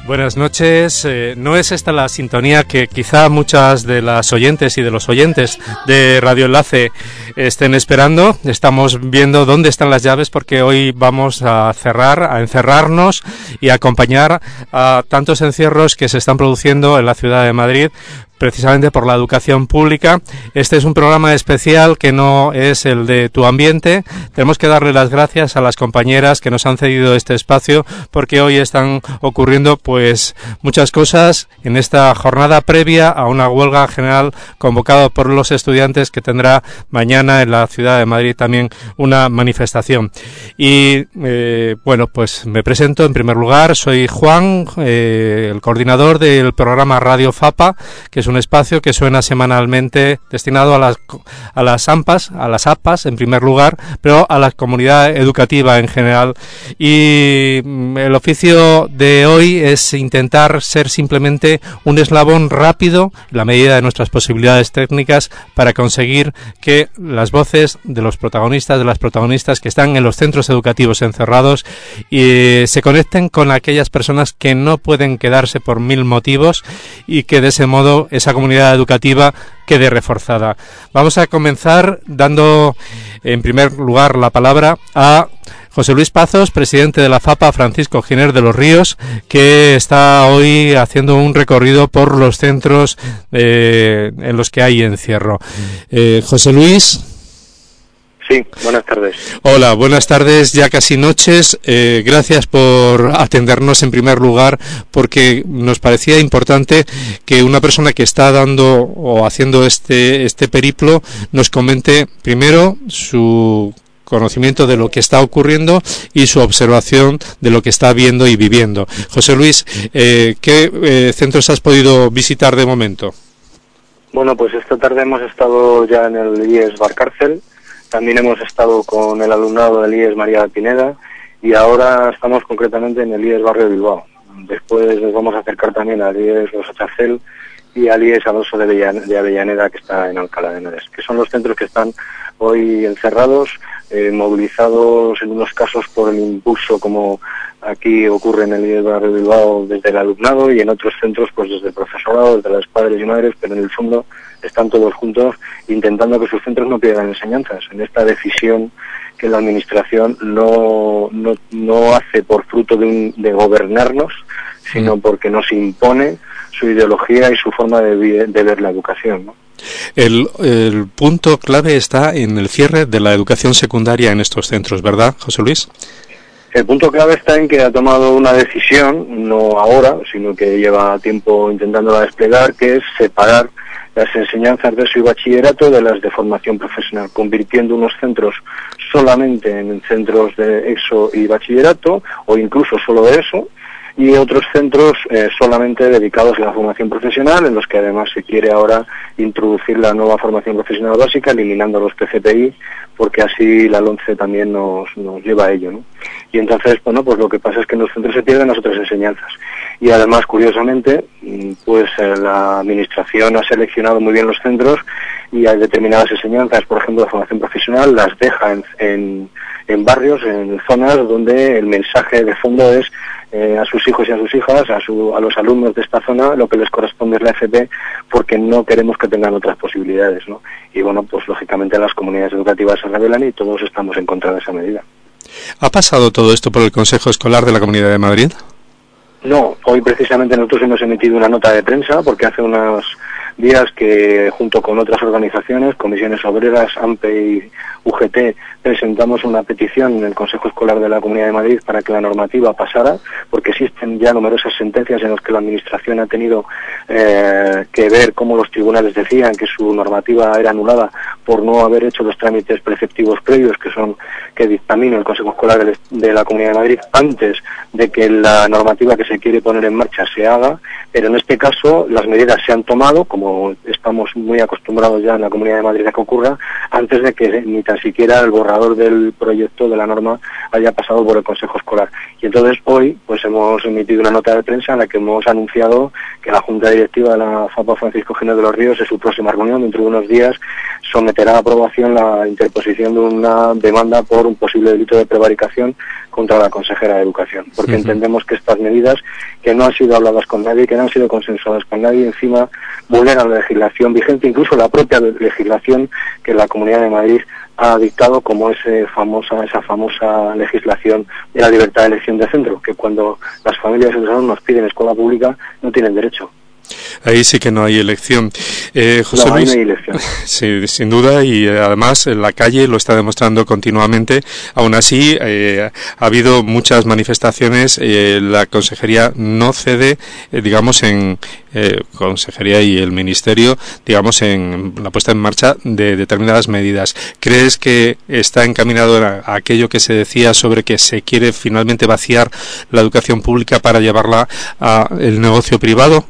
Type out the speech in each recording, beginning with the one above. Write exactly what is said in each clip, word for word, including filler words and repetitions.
Buenas noches. Eh, no es esta la sintonía que quizá muchas de las oyentes y de los oyentes de Radio Enlace estén esperando. Estamos viendo dónde están las llaves porque hoy vamos a cerrar, a encerrarnos y a acompañar a tantos encierros que se están produciendo en la ciudad de Madrid, precisamente por la educación pública. Este es un programa especial que no es el de Tu Ambiente. Tenemos que darle las gracias a las compañeras que nos han cedido este espacio porque hoy están ocurriendo pues muchas cosas en esta jornada previa a una huelga general convocada por los estudiantes que tendrá mañana en la ciudad de Madrid también una manifestación. Y eh, bueno, pues me presento en primer lugar. Soy Juan, eh, el coordinador del programa Radio FAPA, que es un espacio que suena semanalmente destinado a las a las AMPAs, a las APAs en primer lugar, pero a la comunidad educativa en general. Y el oficio de hoy es intentar ser simplemente un eslabón rápido, en la medida de nuestras posibilidades técnicas, para conseguir que las voces de los protagonistas, de las protagonistas que están en los centros educativos encerrados, y se conecten con aquellas personas que no pueden quedarse por mil motivos y que de ese modo esa comunidad educativa quede reforzada. Vamos a comenzar dando en primer lugar la palabra a José Luis Pazos, presidente de la FAPA, Francisco Giner de los Ríos, que está hoy haciendo un recorrido por los centros eh, en los que hay encierro. Eh, José Luis. Sí, buenas tardes. Hola, buenas tardes, ya casi noches. Eh, gracias por atendernos en primer lugar, porque nos parecía importante que una persona que está dando o haciendo este este periplo nos comente primero su conocimiento de lo que está ocurriendo y su observación de lo que está viendo y viviendo. José Luis, eh, ¿qué eh, centros has podido visitar de momento? Bueno, pues esta tarde hemos estado ya en el I E S Barcárcel. También hemos estado con el alumnado del I E S María de Pineda y ahora estamos concretamente en el I E S Barrio de Bilbao. Después nos vamos a acercar también al I E S Los Achacel y al I E S Alonso de, Avellan- de Avellaneda, que está en Alcalá de Henares, que son los centros que están hoy encerrados, eh, movilizados en unos casos por el impulso, como aquí ocurre en el I E S Barrio de Bilbao, desde el alumnado, y en otros centros pues desde el profesorado, desde los padres y madres, pero en el fondo están todos juntos intentando que sus centros no pierdan enseñanzas, en esta decisión que la administración no no, no hace por fruto de, un, de gobernarnos, sino porque nos impone su ideología y su forma de, de ver la educación, ¿no? El, el punto clave está en el cierre de la educación secundaria en estos centros, ¿verdad, José Luis? El punto clave está en que ha tomado una decisión, no ahora, sino que lleva tiempo intentándola desplegar, que es separar las enseñanzas de ESO y bachillerato de las de formación profesional, convirtiendo unos centros solamente en centros de ESO y bachillerato, o incluso solo de ESO, y otros centros eh, solamente dedicados a la formación profesional, en los que además se quiere ahora introducir la nueva formación profesional básica, eliminando los P C P I, porque así la LOMCE también nos, nos lleva a ello, ¿no? Y entonces, bueno, pues lo que pasa es que en los centros se pierden las otras enseñanzas. Y además, curiosamente, pues eh, la administración ha seleccionado muy bien los centros y hay determinadas enseñanzas, por ejemplo, de formación profesional, las deja en, en, en barrios, en zonas donde el mensaje de fondo es Eh, a sus hijos y a sus hijas, a, su, a los alumnos de esta zona, lo que les corresponde es la F P, porque no queremos que tengan otras posibilidades, ¿no? Y bueno, pues lógicamente las comunidades educativas se rebelan y todos estamos en contra de esa medida. ¿Ha pasado todo esto por el Consejo Escolar de la Comunidad de Madrid? No, hoy precisamente nosotros hemos emitido una nota de prensa, porque hace unos días que junto con otras organizaciones, comisiones obreras, AMPE y U G T, presentamos una petición en el Consejo Escolar de la Comunidad de Madrid para que la normativa pasara, porque existen ya numerosas sentencias en las que la Administración ha tenido eh, que ver cómo los tribunales decían que su normativa era anulada por no haber hecho los trámites preceptivos previos, que son que dictamina el Consejo Escolar de, de la Comunidad de Madrid antes de que la normativa que se quiere poner en marcha se haga, pero en este caso las medidas se han tomado, como como estamos muy acostumbrados ya en la Comunidad de Madrid a que ocurra, antes de que ni tan siquiera el borrador del proyecto de la norma haya pasado por el Consejo Escolar. Y entonces hoy pues hemos emitido una nota de prensa en la que hemos anunciado que la Junta Directiva de la FAPA Francisco Giner de los Ríos, en su próxima reunión, dentro de unos días, someterá a aprobación la interposición de una demanda por un posible delito de prevaricación contra la consejera de Educación, porque uh-huh. entendemos que estas medidas, que no han sido habladas con nadie, que no han sido consensuadas con nadie, encima vulneran la legislación vigente, incluso la propia legislación que la Comunidad de Madrid ha dictado, como ese famosa, esa famosa legislación de la libertad de elección de centro, que cuando las familias nos piden escuela pública no tienen derecho. Ahí sí que no hay elección. Eh, José no, Luis, ahí no hay elección. Sí, sin duda, y eh, además en la calle lo está demostrando continuamente. Aún así, eh, ha habido muchas manifestaciones. Eh, la Consejería no cede, eh, digamos, en eh, Consejería y el Ministerio, digamos, en la puesta en marcha de determinadas medidas. ¿Crees que está encaminado a, a aquello que se decía sobre que se quiere finalmente vaciar la educación pública para llevarla al negocio privado?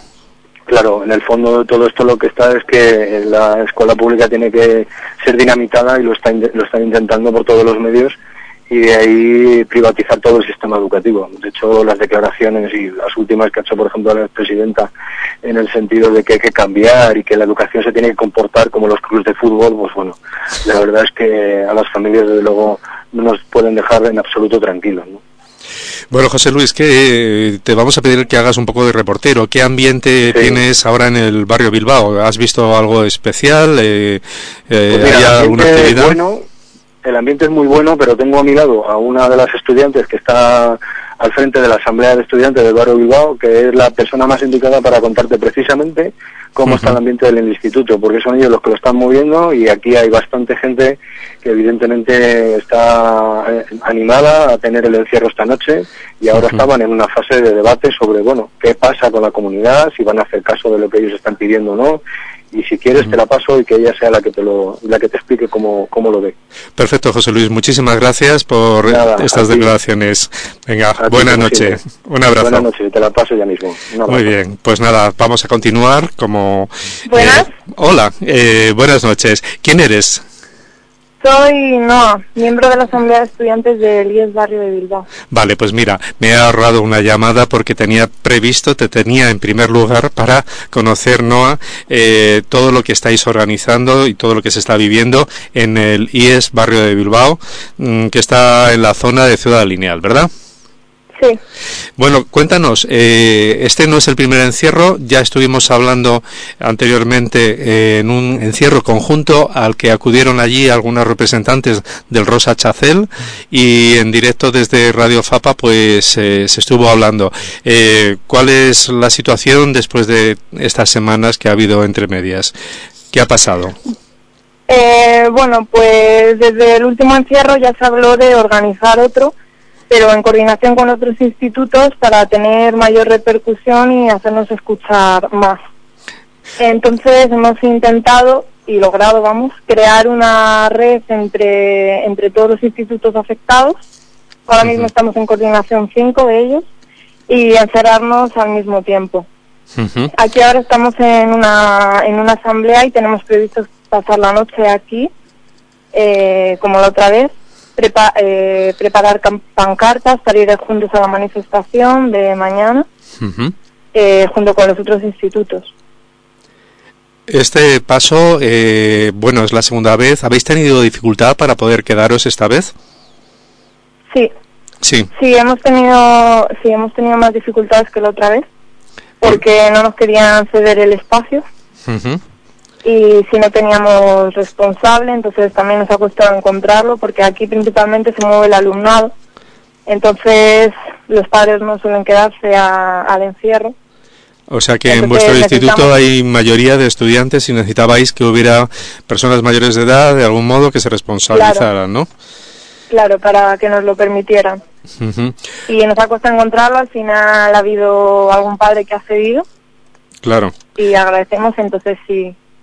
Claro, en el fondo de todo esto lo que está es que la escuela pública tiene que ser dinamitada y lo está lo están intentando por todos los medios, y de ahí privatizar todo el sistema educativo. De hecho, las declaraciones y las últimas que ha hecho, por ejemplo, la presidenta, en el sentido de que hay que cambiar y que la educación se tiene que comportar como los clubes de fútbol, pues bueno, la verdad es que a las familias desde luego no nos pueden dejar en absoluto tranquilos, ¿no? Bueno, José Luis, que te vamos a pedir que hagas un poco de reportero. ¿Qué ambiente sí. tienes ahora en el barrio Bilbao? ¿Has visto algo especial? Eh, eh, pues mira, ¿Hay alguna actividad? Bueno, el ambiente es muy bueno, pero tengo a mi lado a una de las estudiantes que está al frente de la Asamblea de Estudiantes del barrio Bilbao, que es la persona más indicada para contarte precisamente cómo uh-huh. está el ambiente del instituto, porque son ellos los que lo están moviendo, y aquí hay bastante gente que evidentemente está animada a tener el encierro esta noche, y ahora uh-huh. estaban en una fase de debate sobre, bueno, qué pasa con la comunidad, si van a hacer caso de lo que ellos están pidiendo o no. Y si quieres te la paso y que ella sea la que te lo la que te explique cómo, cómo lo ve. Perfecto, José Luis. Muchísimas gracias por Nada, estas declaraciones. Venga, buenas noches. Un abrazo. Buenas noches, te la paso ya mismo. Muy bien, pues nada, vamos a continuar como... Buenas. Eh, hola, eh, buenas noches. ¿Quién eres? Soy Noa, miembro de la Asamblea de Estudiantes del I E S Barrio de Bilbao. Vale, pues mira, me he ahorrado una llamada porque tenía previsto, te tenía en primer lugar para conocer, Noa, eh, todo lo que estáis organizando y todo lo que se está viviendo en el I E S Barrio de Bilbao, mmm, que está en la zona de Ciudad Lineal, ¿verdad? Sí. Bueno, cuéntanos, eh, este no es el primer encierro, ya estuvimos hablando anteriormente eh, en un encierro conjunto al que acudieron allí algunos representantes del Rosa Chacel, y en directo desde Radio Fapa pues eh, se estuvo hablando. Eh, ¿Cuál es la situación después de estas semanas que ha habido entre medias? ¿Qué ha pasado? Eh, bueno, pues desde el último encierro ya se habló de organizar otro, pero en coordinación con otros institutos para tener mayor repercusión y hacernos escuchar más. Entonces hemos intentado y logrado, vamos, crear una red entre entre todos los institutos afectados. Ahora uh-huh. mismo estamos en coordinación cinco de ellos, y encerrarnos al mismo tiempo. Uh-huh. Aquí ahora estamos en una en una asamblea y tenemos previsto pasar la noche aquí, eh, como la otra vez. Prepa- eh, preparar pancartas para ir juntos a la manifestación de mañana, uh-huh. eh, junto con los otros institutos. Este paso, eh, bueno, es la segunda vez. ¿Habéis tenido dificultad para poder quedaros esta vez? Sí. Sí. Sí, hemos tenido, sí, hemos tenido más dificultades que la otra vez, porque no nos querían ceder el espacio. Uh-huh. Y si no teníamos responsable, entonces también nos ha costado encontrarlo, porque aquí principalmente se mueve el alumnado, entonces los padres no suelen quedarse a, al encierro. O sea que entonces, en vuestro necesitamos... instituto hay mayoría de estudiantes y necesitabais que hubiera personas mayores de edad, de algún modo, que se responsabilizaran, claro. ¿no? Claro, para que nos lo permitieran. Uh-huh. Y nos ha costado encontrarlo, al final ha habido algún padre que ha cedido. Claro. Y agradecemos, entonces sí.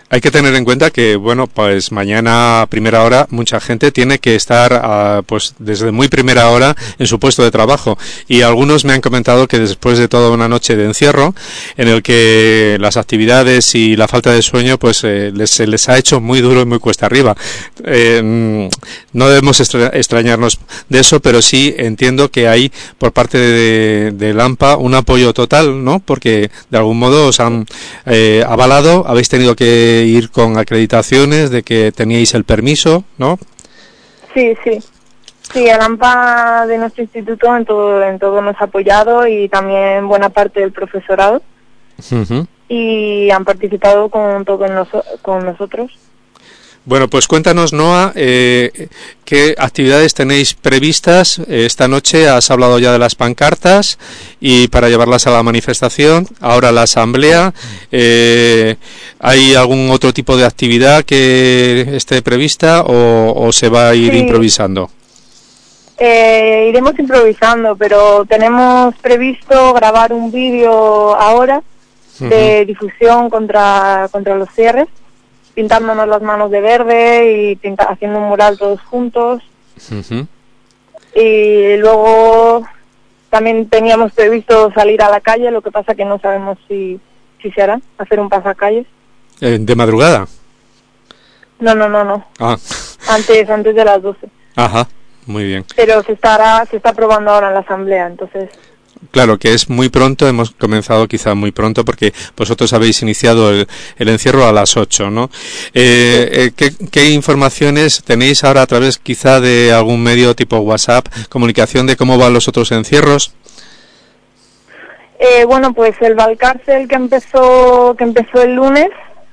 Hay que tener en cuenta que, bueno, pues mañana a primera hora mucha gente tiene que estar, uh, pues desde muy primera hora en su puesto de trabajo. Y algunos me han comentado que después de toda una noche de encierro, en el que las actividades y la falta de sueño, pues eh, les, se les ha hecho muy duro y muy cuesta arriba. Eh, no debemos extra, extrañarnos de eso, pero sí entiendo que hay por parte de, de LAMPA un apoyo total, ¿no? Porque de algún modo os han eh, avalado, habéis tenido que ir con acreditaciones de que teníais el permiso, ¿no? Sí, sí. Sí, el AMPA de nuestro instituto en todo, en todo nos ha apoyado y también buena parte del profesorado. Uh-huh. Y han participado con todo en noso- con nosotros. Bueno, pues cuéntanos, Noa, eh, qué actividades tenéis previstas. Esta noche has hablado ya de las pancartas y para llevarlas a la manifestación, ahora la asamblea. Eh, ¿Hay algún otro tipo de actividad que esté prevista o, o se va a ir sí. improvisando? Eh, iremos improvisando, pero tenemos previsto grabar un vídeo ahora de uh-huh. difusión contra, contra los cierres, pintándonos las manos de verde y pinta, haciendo un mural todos juntos. Uh-huh. Y luego también teníamos previsto salir a la calle, lo que pasa que no sabemos si, si se hará, hacer un pasacalles. Eh, ¿De madrugada? No, no, no, no. Ah. Antes, antes de las doce. Ajá, muy bien. Pero se estará, se está aprobando ahora en la asamblea, entonces... Claro, que es muy pronto, hemos comenzado quizá muy pronto porque vosotros habéis iniciado el, el encierro a las ocho, ¿no? Eh, eh, ¿qué, ¿Qué informaciones tenéis ahora a través quizá de algún medio tipo WhatsApp, comunicación de cómo van los otros encierros? Eh, bueno, pues el Valcárcel que empezó, que empezó el lunes,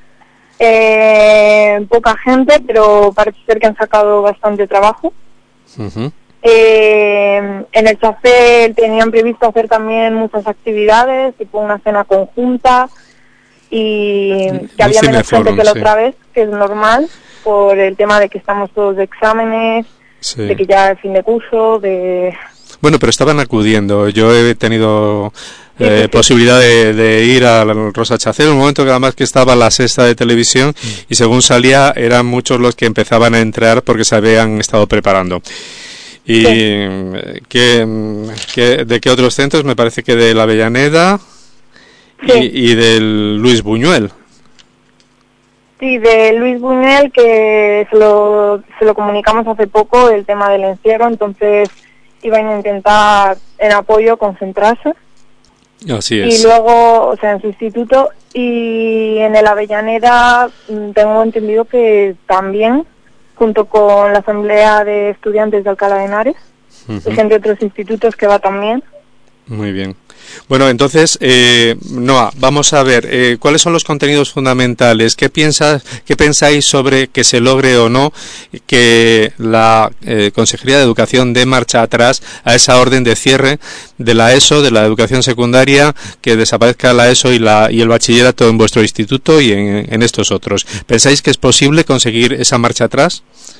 eh, poca gente, pero parece ser que han sacado bastante trabajo. Uh-huh. Eh, en el Chafé tenían previsto hacer también muchas actividades, tipo una cena conjunta y que había menos gente que la sí. otra vez, que es normal, por el tema de que estamos todos de exámenes, sí. de que ya es fin de curso, de... Bueno, pero estaban acudiendo. Yo he tenido eh, sí, sí, sí. posibilidad de, de ir al Rosa Chacé, en un momento que además que estaba la sexta de televisión y según salía eran muchos los que empezaban a entrar porque se habían estado preparando. ¿Y sí. ¿qué, qué, de qué otros centros? Me parece que de la Avellaneda sí. y, y del Luis Buñuel. Sí, de Luis Buñuel, que se lo, se lo comunicamos hace poco, el tema del encierro, entonces iban a intentar en apoyo concentrarse. Así es. Y luego, o sea, en su instituto, y en el Avellaneda tengo entendido que también... junto con la Asamblea de Estudiantes de Alcalá de Henares, uh-huh. y gente de otros institutos que va también. Muy bien. Bueno, entonces, eh, Noa, vamos a ver, eh, ¿cuáles son los contenidos fundamentales? ¿Qué piensas, qué pensáis sobre que se logre o no que la eh, Consejería de Educación dé marcha atrás a esa orden de cierre de la ESO, de la educación secundaria, que desaparezca la ESO y, la, y el bachillerato en vuestro instituto y en, en estos otros? ¿Pensáis que es posible conseguir esa marcha atrás?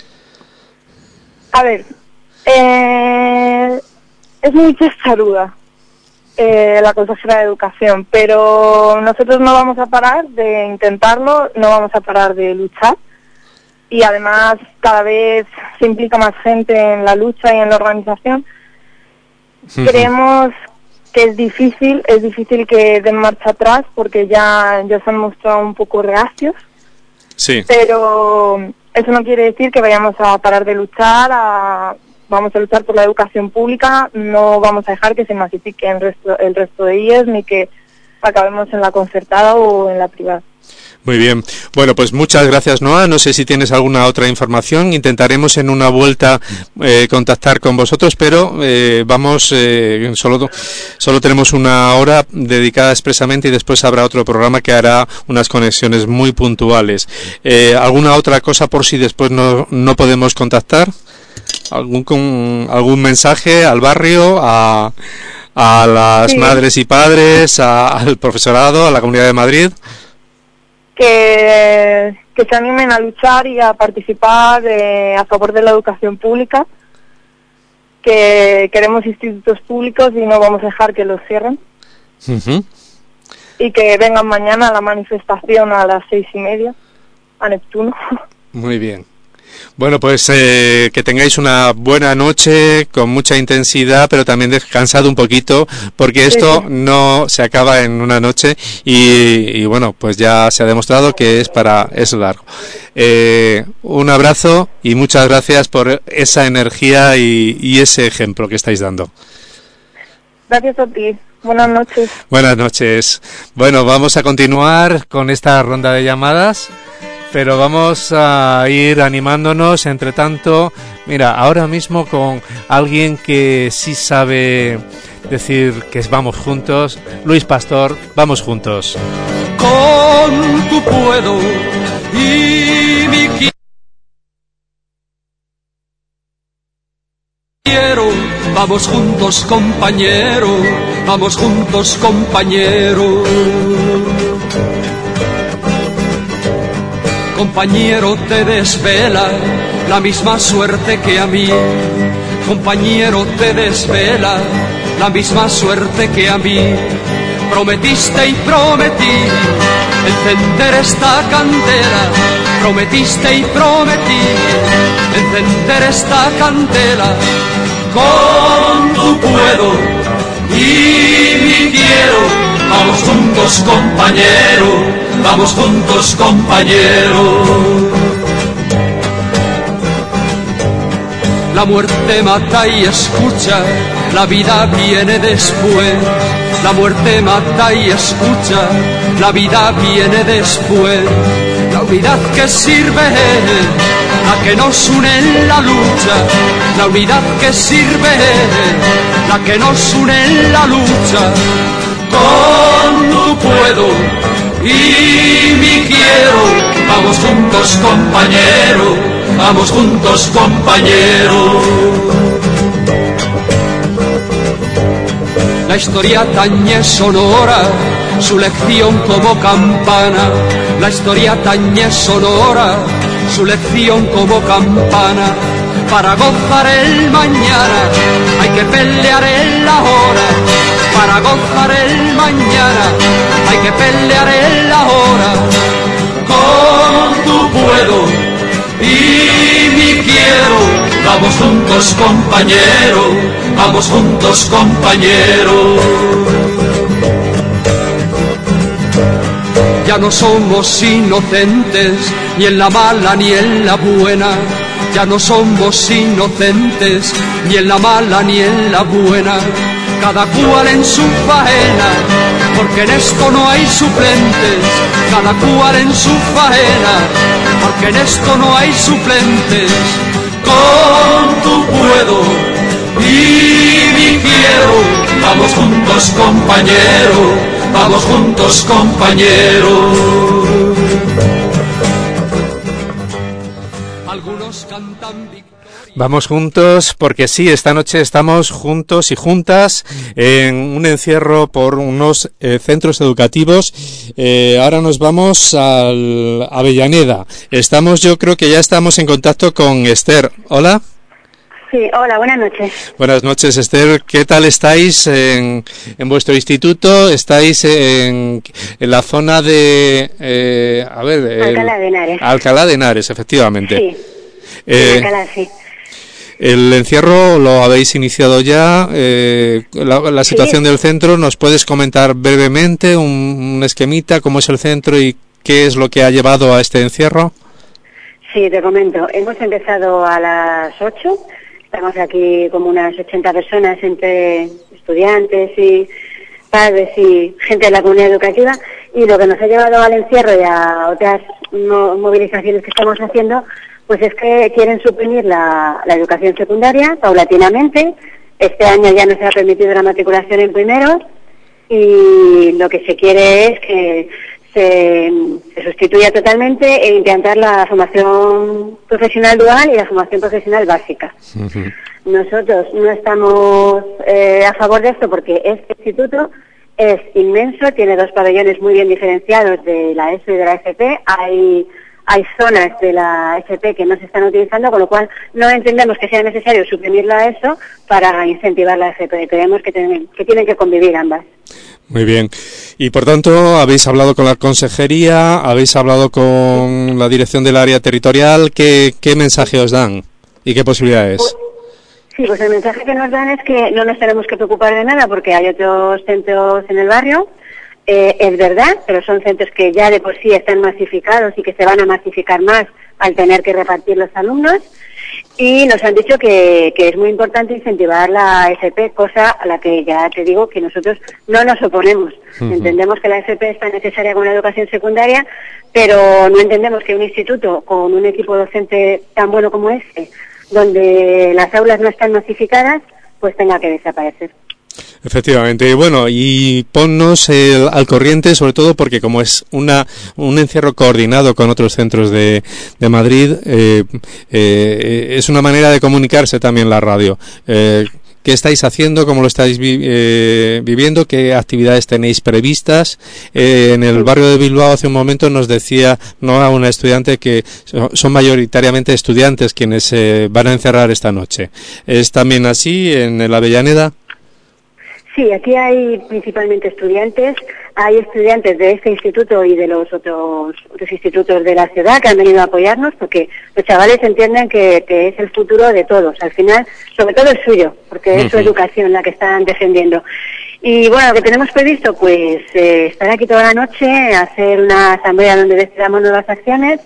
A ver, eh, es muy testaruda. Eh, la consejera de Educación, pero nosotros no vamos a parar de intentarlo, no vamos a parar de luchar y además cada vez se implica más gente en la lucha y en la organización. Uh-huh. Creemos que es difícil, es difícil que den marcha atrás porque ya, ya se han mostrado un poco reacios, sí. pero eso no quiere decir que vayamos a parar de luchar, a... vamos a luchar por la educación pública, no vamos a dejar que se masifique el resto, el resto de ellas ni que acabemos en la concertada o en la privada. Muy bien. Bueno, pues muchas gracias, Noa. No sé si tienes alguna otra información. Intentaremos en una vuelta eh, contactar con vosotros, pero eh, vamos, eh, solo, solo tenemos una hora dedicada expresamente y después habrá otro programa que hará unas conexiones muy puntuales. Eh, ¿Alguna otra cosa por si después no, no podemos contactar? ¿Algún, con, algún mensaje al barrio, a, a las sí. madres y padres, a, al profesorado, a la Comunidad de Madrid? Que, que se animen a luchar y a participar eh, a favor de la educación pública, que queremos institutos públicos y no vamos a dejar que los cierren. Uh-huh. Y que vengan mañana a la manifestación a las seis y media. a Neptuno. Muy bien. Bueno, pues eh, que tengáis una buena noche con mucha intensidad, pero también descansado un poquito, porque esto sí, sí. no se acaba en una noche y, y bueno, pues ya se ha demostrado que es para es largo. Eh, un abrazo y muchas gracias por esa energía y, y ese ejemplo que estáis dando. Gracias a ti. Buenas noches. Buenas noches. Bueno, vamos a continuar con esta ronda de llamadas. Pero vamos a ir animándonos, entre tanto, mira, ahora mismo con alguien que sí sabe decir que vamos juntos, Luis Pastor, vamos juntos. Con tu puedo y mi quiero, vamos juntos compañero, vamos juntos compañero. Compañero, te desvela la misma suerte que a mí. Compañero, te desvela la misma suerte que a mí. Prometiste y prometí encender esta candela. Prometiste y prometí encender esta candela. Con tu puedo y mi quiero. Vamos juntos, compañero. Vamos juntos, compañero. La muerte mata y escucha, la vida viene después. La muerte mata y escucha, la vida viene después. La unidad que sirve, la que nos une en la lucha. La unidad que sirve, la que nos une en la lucha. Con tu puedo y mi quiero, vamos juntos compañero, vamos juntos compañero. La historia tañe sonora, su lección como campana. La historia tañe sonora, su lección como campana. Para gozar el mañana hay que pelear el ahora. Para gozar el mañana hay que pelear el ahora. Con tu puedo y mi quiero, vamos juntos compañero, vamos juntos compañero. Ya no somos inocentes, ni en la mala ni en la buena. Ya no somos inocentes, ni en la mala ni en la buena. Cada cual en su faena, porque en esto no hay suplentes. Cada cual en su faena, porque en esto no hay suplentes. Con tu puedo y mi quiero, vamos juntos compañero, vamos juntos compañero. Algunos cantan victoria. Vamos juntos porque sí, esta noche estamos juntos y juntas en un encierro por unos eh, centros educativos. Eh, ahora nos vamos al a Avellaneda. Estamos, yo creo que ya estamos en contacto con Esther. Hola. Sí, hola, buenas noches. Buenas noches, Esther. ¿Qué tal estáis en, en vuestro instituto? ¿Estáis en, en la zona de... Eh, a ver... El, Alcalá de Henares. Alcalá de Henares, efectivamente. Sí, eh, Alcalá, sí. El encierro lo habéis iniciado ya, eh, la, la situación sí. del centro, ¿nos puedes comentar brevemente un, un esquemita, cómo es el centro y qué es lo que ha llevado a este encierro? Sí, te comento, hemos empezado a las ocho, estamos aquí como unas ochenta personas entre estudiantes y padres y gente de la comunidad educativa, y lo que nos ha llevado al encierro y a otras no, movilizaciones que estamos haciendo, pues es que quieren suprimir la, la educación secundaria paulatinamente. Este año ya no se ha permitido la matriculación en primeros y lo que se quiere es que se, se sustituya totalmente e implantar la formación profesional dual y la formación profesional básica. Uh-huh. Nosotros no estamos eh, a favor de esto porque este instituto es inmenso, tiene dos pabellones muy bien diferenciados de la ESO y de la F P, hay hay zonas de la F P que no se están utilizando, con lo cual no entendemos que sea necesario suprimirla a eso para incentivar la F P. Creemos que tienen que, tienen que convivir ambas. Muy bien. Y por tanto, habéis hablado con la consejería, habéis hablado con la dirección del área territorial. ¿Qué, qué mensaje os dan y qué posibilidades? Pues, sí, pues el mensaje que nos dan es que no nos tenemos que preocupar de nada porque hay otros centros en el barrio. Eh, es verdad, pero son centros que ya de por sí están masificados y que se van a masificar más al tener que repartir los alumnos. Y nos han dicho que, que es muy importante incentivar la F P, cosa a la que ya te digo que nosotros no nos oponemos. Uh-huh. Entendemos que la F P está necesaria con la educación secundaria, pero no entendemos que un instituto con un equipo docente tan bueno como este, donde las aulas no están masificadas, pues tenga que desaparecer. Efectivamente, bueno, y ponnos el, al corriente, sobre todo porque como es una un encierro coordinado con otros centros de, de Madrid, eh, eh, es una manera de comunicarse también la radio. Eh, ¿Qué estáis haciendo? ¿Cómo lo estáis vi eh, viviendo? ¿Qué actividades tenéis previstas? Eh, en el barrio de Bilbao hace un momento nos decía no a una estudiante que son mayoritariamente estudiantes quienes se eh, van a encerrar esta noche. ¿Es también así en la Avellaneda? Sí, aquí hay principalmente estudiantes, hay estudiantes de este instituto y de los otros, otros institutos de la ciudad que han venido a apoyarnos porque los chavales entienden que, que es el futuro de todos, al final, sobre todo el suyo, porque es su educación la que están defendiendo. Y bueno, lo que tenemos previsto, pues eh, estar aquí toda la noche, hacer una asamblea donde decidamos nuevas acciones,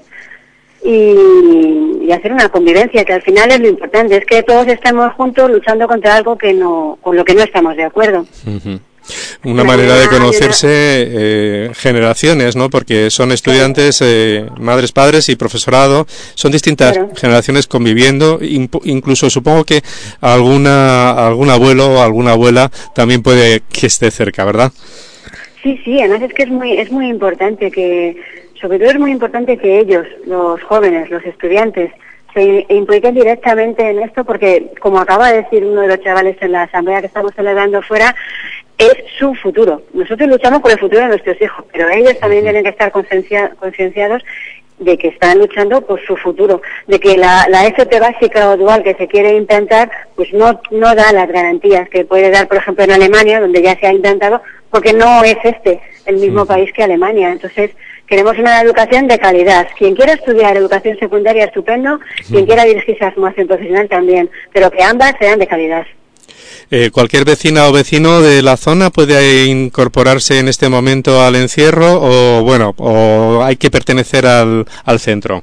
Y, y hacer una convivencia, que al final es lo importante, es que todos estemos juntos luchando contra algo que no, con lo que no estamos de acuerdo. Uh-huh. Una manera de conocerse eh, generaciones, ¿no? Porque son estudiantes, eh, madres, padres y profesorado, son distintas claro. generaciones conviviendo, incluso supongo que alguna algún abuelo o alguna abuela también puede que esté cerca, ¿verdad? Sí, sí, además es que es muy es muy importante que Sobre todo es muy importante que ellos, los jóvenes, los estudiantes, se impliquen directamente en esto porque, como acaba de decir uno de los chavales en la asamblea que estamos celebrando fuera, es su futuro. Nosotros luchamos por el futuro de nuestros hijos, pero ellos también tienen que estar conciencia, concienciados de que están luchando por su futuro, de que la, la F P básica o dual que se quiere implantar, pues no, no da las garantías que puede dar, por ejemplo, en Alemania, donde ya se ha implantado, porque no es este el mismo país que Alemania. Entonces, queremos una educación de calidad. Quien quiera estudiar educación secundaria, estupendo. Quien quiera dirigirse a la formación profesional, también. Pero que ambas sean de calidad. Eh, ¿Cualquier vecina o vecino de la zona puede incorporarse en este momento al encierro o, bueno, o hay que pertenecer al, al centro?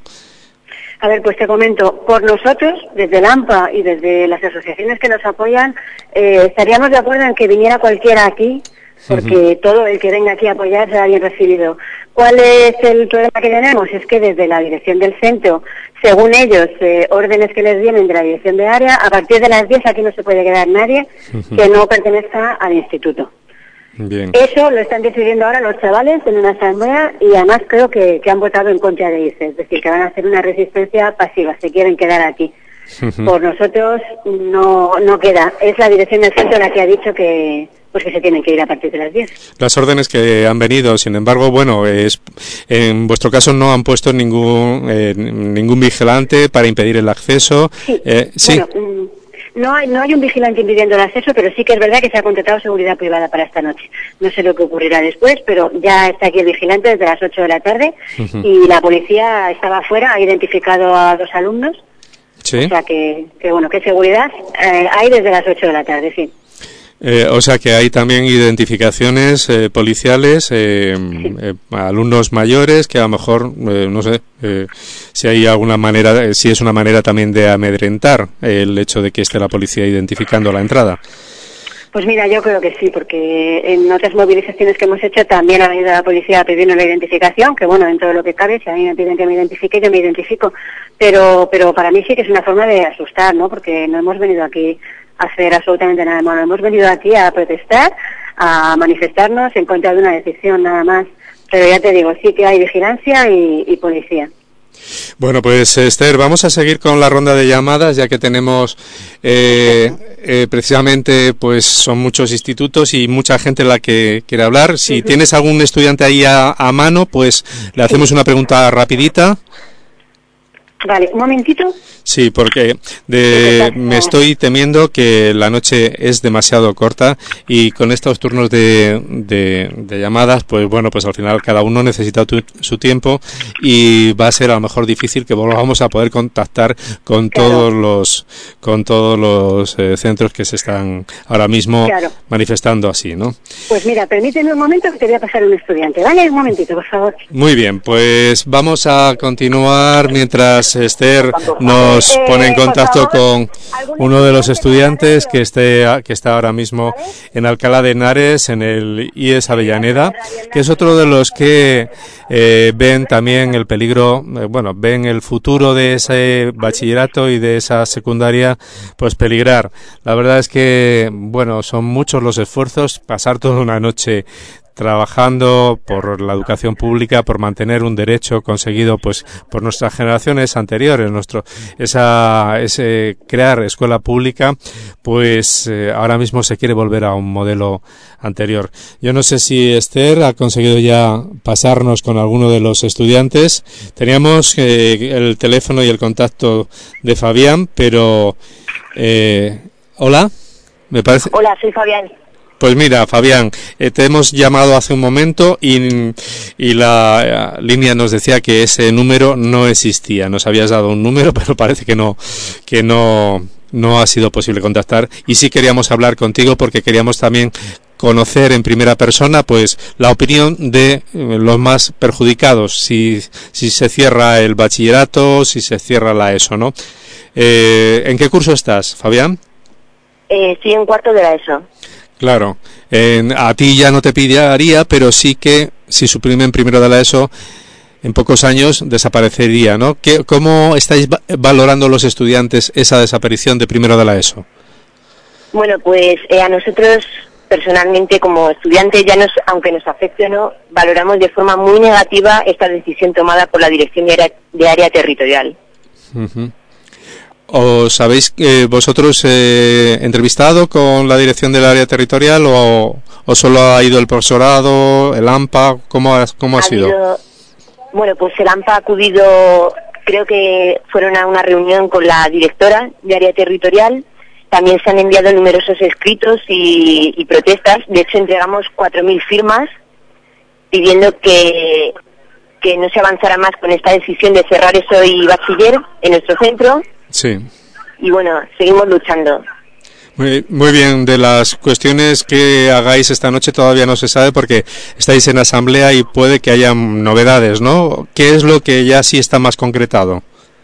A ver, pues te comento, por nosotros, desde el AMPA y desde las asociaciones que nos apoyan, eh, estaríamos de acuerdo en que viniera cualquiera aquí, porque uh-huh. todo el que venga aquí a apoyar será bien recibido. ¿Cuál es el problema que tenemos? Es que desde la dirección del centro, según ellos, eh, órdenes que les vienen de la dirección de área, a partir de las diez aquí no se puede quedar nadie uh-huh. que no pertenezca al instituto. Bien. Eso lo están decidiendo ahora los chavales en una asamblea y además creo que, que han votado en contra de irse, es decir, que van a hacer una resistencia pasiva, se quieren quedar aquí. Uh-huh. Por nosotros no, no queda, es la dirección del centro la que ha dicho que pues que se tienen que ir a partir de las diez. Las órdenes que han venido, sin embargo, bueno, es en vuestro caso no han puesto ningún eh, ningún vigilante para impedir el acceso. Sí, eh, ¿sí? Bueno, no hay, no hay un vigilante impidiendo el acceso, pero sí que es verdad que se ha contratado seguridad privada para esta noche. No sé lo que ocurrirá después, pero ya está aquí el vigilante desde las ocho de la tarde uh-huh. y la policía estaba afuera, ha identificado a dos alumnos. Sí. O sea que, que bueno, que seguridad eh, hay desde las ocho de la tarde, sí. Eh, o sea que hay también identificaciones eh, policiales, eh, sí. eh, alumnos mayores que a lo mejor, eh, no sé, eh, si hay alguna manera, eh, si es una manera también de amedrentar eh, el hecho de que esté la policía identificando la entrada. Pues mira, yo creo que sí, porque en otras movilizaciones que hemos hecho también ha venido la policía a pedirnos la identificación, que bueno, dentro de lo que cabe, si a mí me piden que me identifique, yo me identifico, pero pero para mí sí que es una forma de asustar, ¿no? Porque no hemos venido aquí a hacer absolutamente nada malo, hemos venido aquí a protestar, a manifestarnos en contra de una decisión nada más, pero ya te digo, sí que hay vigilancia y, y policía. Bueno, pues Esther, vamos a seguir con la ronda de llamadas, ya que tenemos eh, eh, precisamente, pues son muchos institutos y mucha gente la que quiere hablar. Si uh-huh. tienes algún estudiante ahí a, a mano, pues le hacemos una pregunta rapidita. Vale, un momentito. Sí, porque de, me estoy temiendo que la noche es demasiado corta y con estos turnos de, de, de llamadas, pues bueno, pues al final cada uno necesita tu, su tiempo y va a ser a lo mejor difícil que volvamos a poder contactar con claro. todos los con todos los eh, centros que se están ahora mismo claro. manifestando así, ¿no? Pues mira, permíteme un momento que te voy a pasar un estudiante, ¿vale? Un momentito, por favor. Muy bien, pues vamos a continuar mientras Esther nos Nos pone en contacto con uno de los estudiantes que esté que está ahora mismo en Alcalá de Henares, en el I E S Avellaneda, que es otro de los que eh, ven también el peligro, eh, bueno, ven el futuro de ese bachillerato y de esa secundaria, pues peligrar. La verdad es que, bueno, son muchos los esfuerzos, pasar toda una noche trabajando por la educación pública, por mantener un derecho conseguido pues por nuestras generaciones anteriores, nuestro esa ese crear escuela pública, pues eh, ahora mismo se quiere volver a un modelo anterior. Yo no sé si Esther ha conseguido ya pasarnos con alguno de los estudiantes. Teníamos eh, el teléfono y el contacto de Fabián, pero eh, hola, me parece. Hola, soy Fabián. Pues mira, Fabián, eh, te hemos llamado hace un momento y, y la eh, línea nos decía que ese número no existía. Nos habías dado un número, pero parece que no, que no, no ha sido posible contactar. Y sí queríamos hablar contigo porque queríamos también conocer en primera persona, pues, la opinión de eh, los más perjudicados. Si, si se cierra el bachillerato, si se cierra la ESO, ¿no? Eh, ¿En qué curso estás, Fabián? Eh, estoy en cuarto de la ESO. Claro, eh, a ti ya no te pediría, pero sí que si suprimen primero de la ESO, en pocos años desaparecería, ¿no? ¿Qué, ¿Cómo estáis valorando los estudiantes esa desaparición de primero de la ESO? Bueno, pues eh, a nosotros personalmente como estudiantes, ya nos, aunque nos afecte o no, valoramos de forma muy negativa esta decisión tomada por la Dirección de Área, de área Territorial. Uh-huh. ¿Os habéis eh, vosotros eh, entrevistado con la dirección del área territorial o, o solo ha ido el profesorado, el AMPA? ¿Cómo ha, cómo ha, ha sido? Ido, bueno, pues el AMPA ha acudido, creo que fueron a una reunión con la directora de área territorial. También se han enviado numerosos escritos y, y protestas. De hecho, entregamos cuatro mil firmas pidiendo que, que no se avanzara más con esta decisión de cerrar ESO y bachiller en nuestro centro. Sí. Y bueno, seguimos luchando. Muy, muy bien, de las cuestiones que hagáis esta noche todavía no se sabe porque estáis en asamblea y puede que haya novedades, ¿no? ¿Qué es lo que ya sí está más concretado?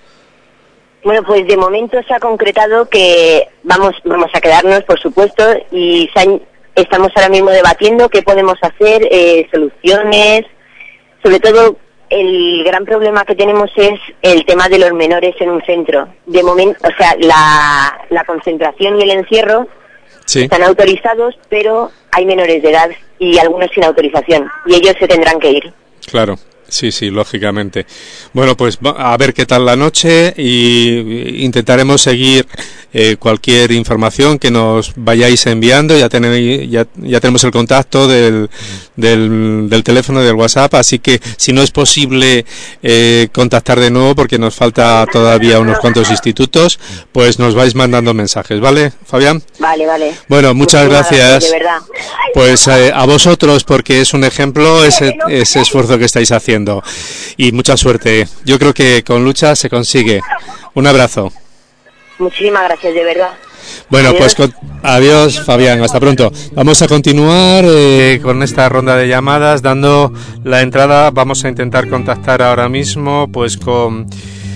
Bueno, pues de momento se ha concretado que vamos vamos a quedarnos, por supuesto, y estamos ahora mismo debatiendo qué podemos hacer, eh, soluciones, sobre todo. El gran problema que tenemos es el tema de los menores en un centro. De momento, o sea, la, la concentración y el encierro sí. están autorizados, pero hay menores de edad y algunos sin autorización, y ellos se tendrán que ir. Claro. Sí, sí, lógicamente. Bueno, pues a ver qué tal la noche y intentaremos seguir eh, cualquier información que nos vayáis enviando. Ya tenéis, ya, ya tenemos el contacto del, del, del teléfono, del WhatsApp, así que si no es posible eh, contactar de nuevo porque nos falta todavía unos cuantos institutos, pues nos vais mandando mensajes, ¿vale, Fabián? Vale, vale. Bueno, muchas gracias. gracias de verdad. Pues eh, a vosotros, porque es un ejemplo ese, ese esfuerzo que estáis haciendo. Y mucha suerte. Yo creo que con lucha se consigue. Un abrazo. Muchísimas gracias, de verdad. Bueno, adiós. Pues con, adiós, Fabián. Hasta pronto. Vamos a continuar eh, con esta ronda de llamadas, dando la entrada. Vamos a intentar contactar ahora mismo, pues con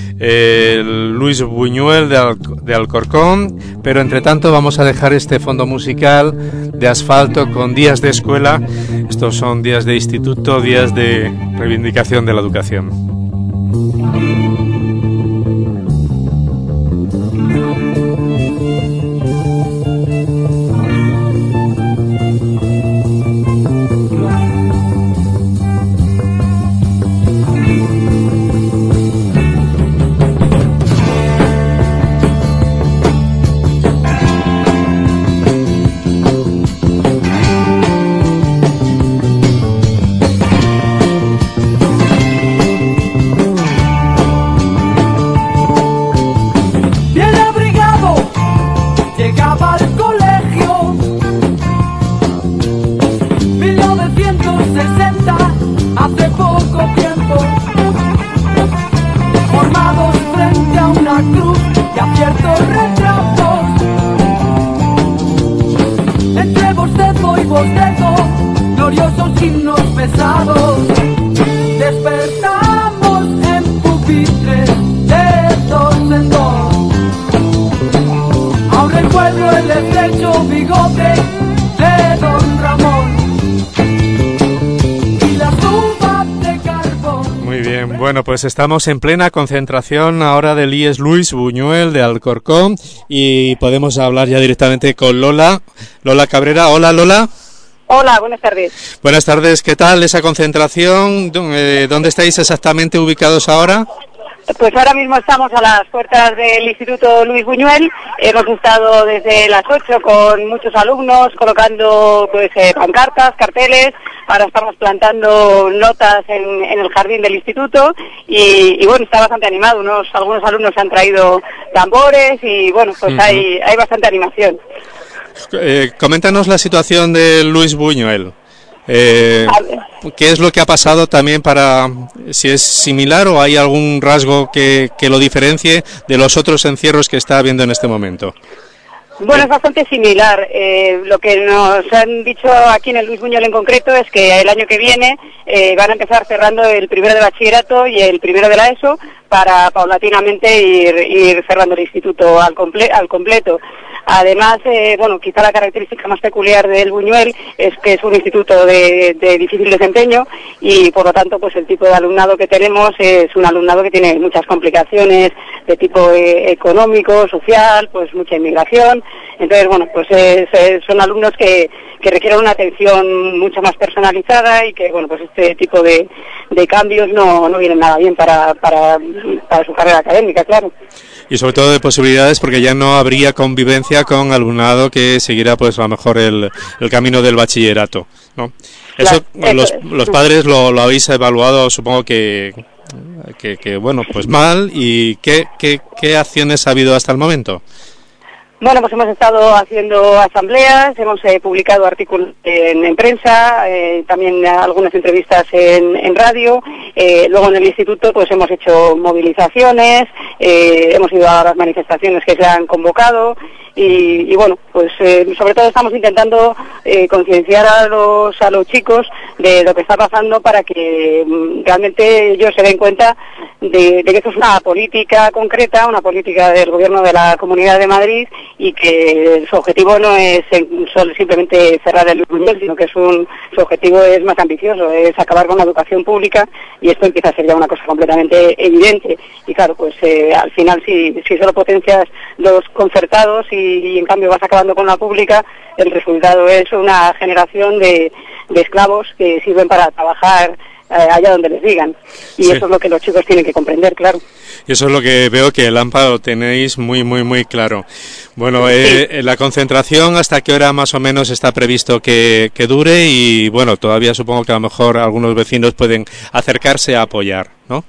eh, Luis Buñuel de, Al, de Alcorcón, pero entre tanto vamos a dejar este fondo musical de Asfalto con Días de Escuela. Estos son días de instituto, días de reivindicación de la educación. gloriosos himnos pesados, despertamos en pupitres de dos en dos. Ahora el pueblo el estrecho bigote de don Ramón y la tuba de carbón. Muy bien, bueno, pues estamos en plena concentración ahora del I E S Luis Buñuel de Alcorcón y podemos hablar ya directamente con Lola, Lola Cabrera. Hola, Lola. Hola, buenas tardes. Buenas tardes, ¿qué tal esa concentración? ¿Dónde estáis exactamente ubicados ahora? Pues ahora mismo estamos a las puertas del Instituto Luis Buñuel. Hemos estado desde las ocho con muchos alumnos colocando pues eh, pancartas, carteles. Ahora estamos plantando notas en, en el jardín del instituto y, y bueno, está bastante animado. Unos, algunos alumnos han traído tambores y bueno, pues uh-huh. hay, hay bastante animación. Eh, coméntanos la situación de Luis Buñuel. Eh, ¿Qué es lo que ha pasado también para, si es similar o hay algún rasgo que, que lo diferencie de los otros encierros que está habiendo en este momento? Bueno, es bastante similar. Eh, lo que nos han dicho aquí en el Luis Buñuel en concreto es que el año que viene eh, van a empezar cerrando el primero de bachillerato y el primero de la ESO para paulatinamente ir, ir cerrando el instituto al, comple- al completo. Además, eh, bueno, quizá la característica más peculiar del Buñuel es que es un instituto de, de difícil desempeño y, por lo tanto, pues el tipo de alumnado que tenemos es un alumnado que tiene muchas complicaciones de tipo eh, económico, social, pues mucha inmigración. Entonces, bueno, pues es, es, son alumnos que, que requieren una atención mucho más personalizada y que, bueno, pues este tipo de, de cambios no, no vienen nada bien para, para, para su carrera académica, claro. Y sobre todo de posibilidades porque ya no habría convivencia con alumnado que seguirá pues a lo mejor el, el camino del bachillerato, ¿no? Eso, claro, los, eso los padres lo, lo habéis evaluado, supongo que, que, que bueno, pues mal. ¿Y qué, qué, qué acciones ha habido hasta el momento? Bueno, pues hemos estado haciendo asambleas, hemos eh, publicado artículos en, en prensa, eh, también algunas entrevistas en, en radio, eh, luego en el instituto pues hemos hecho movilizaciones, eh, hemos ido a las manifestaciones que se han convocado y, y bueno, pues eh, sobre todo estamos intentando eh, concienciar a los, a los chicos de lo que está pasando para que mm, realmente ellos se den cuenta de, de que esto es una política concreta, una política del gobierno de la Comunidad de Madrid y que su objetivo no es solo simplemente cerrar el Buñuel, sino que es un, su objetivo es más ambicioso, es acabar con la educación pública y esto empieza a ser ya una cosa completamente evidente. Y claro, pues eh, al final si, si solo potencias los concertados y, y en cambio vas acabando con la pública, el resultado es una generación de, de esclavos que sirven para trabajar eh, allá donde les digan. Y sí. Eso es lo que los chicos tienen que comprender, claro. Y eso es lo que veo que el AMPA lo tenéis muy, muy, muy claro. Bueno, eh, sí. La concentración, ¿hasta qué hora más o menos está previsto que, que dure? Y bueno, todavía supongo que a lo mejor algunos vecinos pueden acercarse a apoyar, ¿no?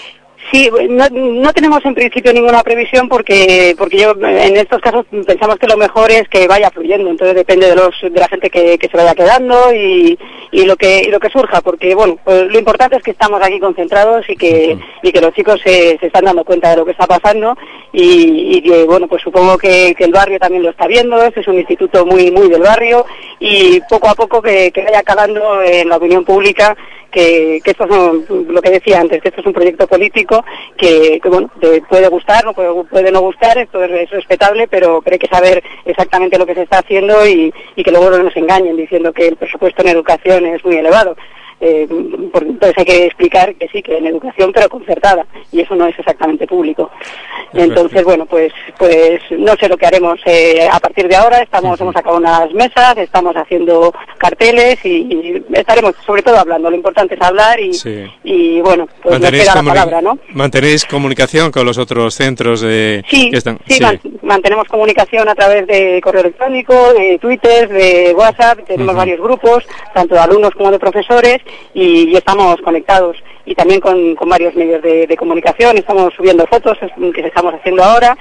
Sí, no, no tenemos en principio ninguna previsión porque porque yo en estos casos pensamos que lo mejor es que vaya fluyendo, entonces depende de los de la gente que, que se vaya quedando y, y lo que y lo que surja, porque bueno, pues lo importante es que estamos aquí concentrados y que y que los chicos se, se están dando cuenta de lo que está pasando y, y que bueno, pues supongo que, que el barrio también lo está viendo, este es un instituto muy muy del barrio y poco a poco que, que vaya calando en la opinión pública que, que esto es un, lo que decía antes, que esto es un proyecto político que, que bueno, te puede gustar, no puede, puede no gustar, esto es, es respetable, pero, pero hay que saber exactamente lo que se está haciendo y, y que luego no nos engañen diciendo que el presupuesto en educación es muy elevado. Eh, porque entonces hay que explicar que sí, que en educación pero concertada y eso no es exactamente público. Entonces bueno, pues pues no sé lo que haremos eh, a partir de ahora. Estamos hemos sacado unas mesas, estamos haciendo carteles y, y estaremos sobre todo hablando. Lo importante es hablar y, sí. y bueno, pues nos queda la palabra, ¿no? ¿Mantenéis comunicación con los otros centros de sí, que están? Sí, sí. Man, mantenemos comunicación a través de correo electrónico, de Twitter, de WhatsApp. Tenemos uh-huh. varios grupos, tanto de alumnos como de profesores. Y, y estamos conectados y también con, con varios medios de, de comunicación, estamos subiendo fotos que estamos haciendo ahora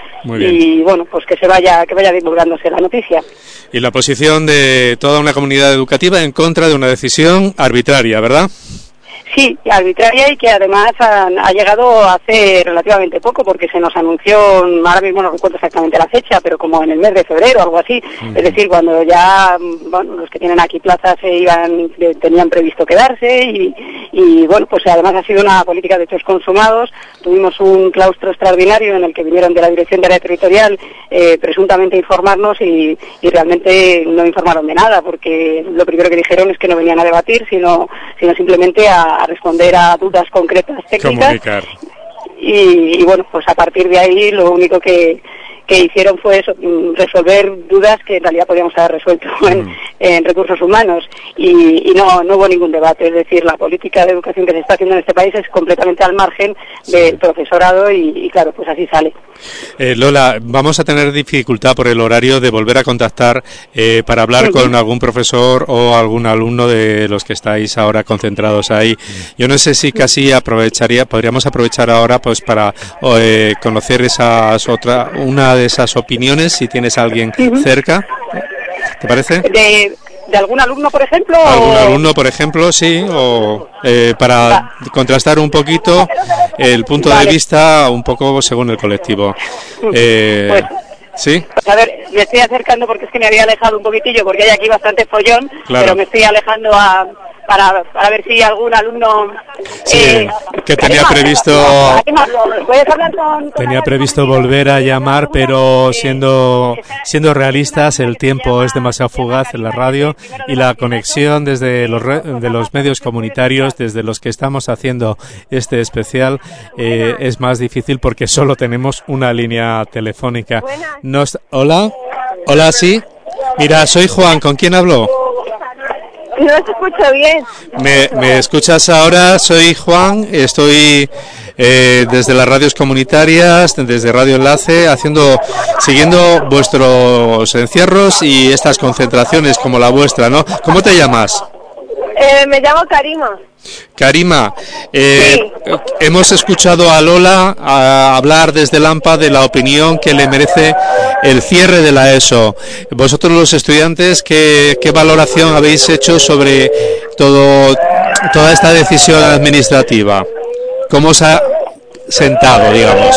y bueno, pues que se vaya que vaya divulgándose la noticia. Y la posición de toda una comunidad educativa en contra de una decisión arbitraria, ¿verdad? sí, arbitraria y que además ha, ha llegado hace relativamente poco porque se nos anunció, ahora mismo no recuerdo exactamente la fecha, pero como en el mes de febrero o algo así, uh-huh. Es decir, cuando ya bueno, los que tienen aquí plazas se iban, tenían previsto quedarse y, y bueno, pues además ha sido una política de hechos consumados. Tuvimos un claustro extraordinario en el que vinieron de la Dirección de Área Territorial eh, presuntamente a informarnos y, y realmente no informaron de nada porque lo primero que dijeron es que no venían a debatir, sino, sino simplemente a a responder a dudas concretas técnicas y, y bueno, pues a partir de ahí lo único que, que hicieron fue eso, resolver dudas que en realidad podíamos haber resuelto en, mm. en recursos humanos y, y no, no hubo ningún debate, es decir, la política de educación que se está haciendo en este país es completamente al margen del profesorado y, y claro, pues así sale. Eh, Lola, vamos a tener dificultad por el horario de volver a contactar eh, para hablar uh-huh. con algún profesor o algún alumno de los que estáis ahora concentrados ahí. Yo no sé si casi aprovecharía, podríamos aprovechar ahora pues para eh, conocer esas otra, una de esas opiniones, si tienes a alguien uh-huh. cerca. ¿Te parece? De... ¿De algún alumno, por ejemplo? Algún o... alumno, por ejemplo, sí, o eh, para Va. contrastar un poquito el punto vale. de vista, un poco según el colectivo. Eh, pues, ¿Sí? Pues a ver, me estoy acercando porque es que me había alejado un poquitillo, porque hay aquí bastante follón, claro. Pero me estoy alejando a... Para, para ver si algún alumno sí, eh, que tenía previsto ¿puedes hablar con, con tenía previsto volver a llamar, pero siendo siendo realistas, el tiempo es demasiado fugaz en la radio y la conexión desde los de los medios comunitarios, desde los que estamos haciendo este especial, eh, es más difícil porque solo tenemos una línea telefónica. Nos, hola, hola, sí. Mira, soy Juan. ¿Con quién hablo? No te escucho bien. ¿Me, me escuchas ahora? Soy Juan, estoy eh, desde las radios comunitarias, desde Radio Enlace, haciendo, siguiendo vuestros encierros y estas concentraciones como la vuestra, ¿no? ¿Cómo te llamas? Eh, me llamo Karima. Karima, eh, sí. Hemos escuchado a Lola a hablar desde Lampa de la opinión que le merece el cierre de la ESO. Vosotros los estudiantes, ¿qué, qué valoración habéis hecho sobre todo toda esta decisión administrativa? ¿Cómo os ha sentado, digamos?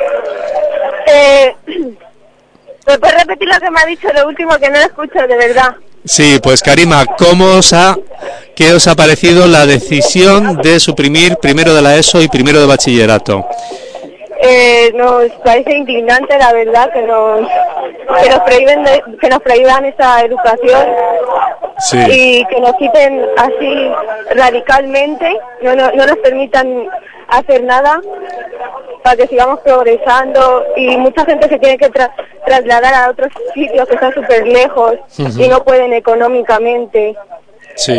Eh, ¿Me puedes repetir lo que me ha dicho lo último, que no lo escucho, de verdad? Sí, pues Karima, ¿cómo os ha, qué os ha parecido la decisión de suprimir primero de la ESO y primero de bachillerato? Eh, nos parece indignante, la verdad, que nos que nos prohíben de, que nos prohíban esa educación sí. Y que nos quiten así radicalmente, no, no, no nos permitan hacer nada para que sigamos progresando y mucha gente se tiene que tra- trasladar a otros sitios que están súper lejos uh-huh. Y no pueden económicamente. Sí.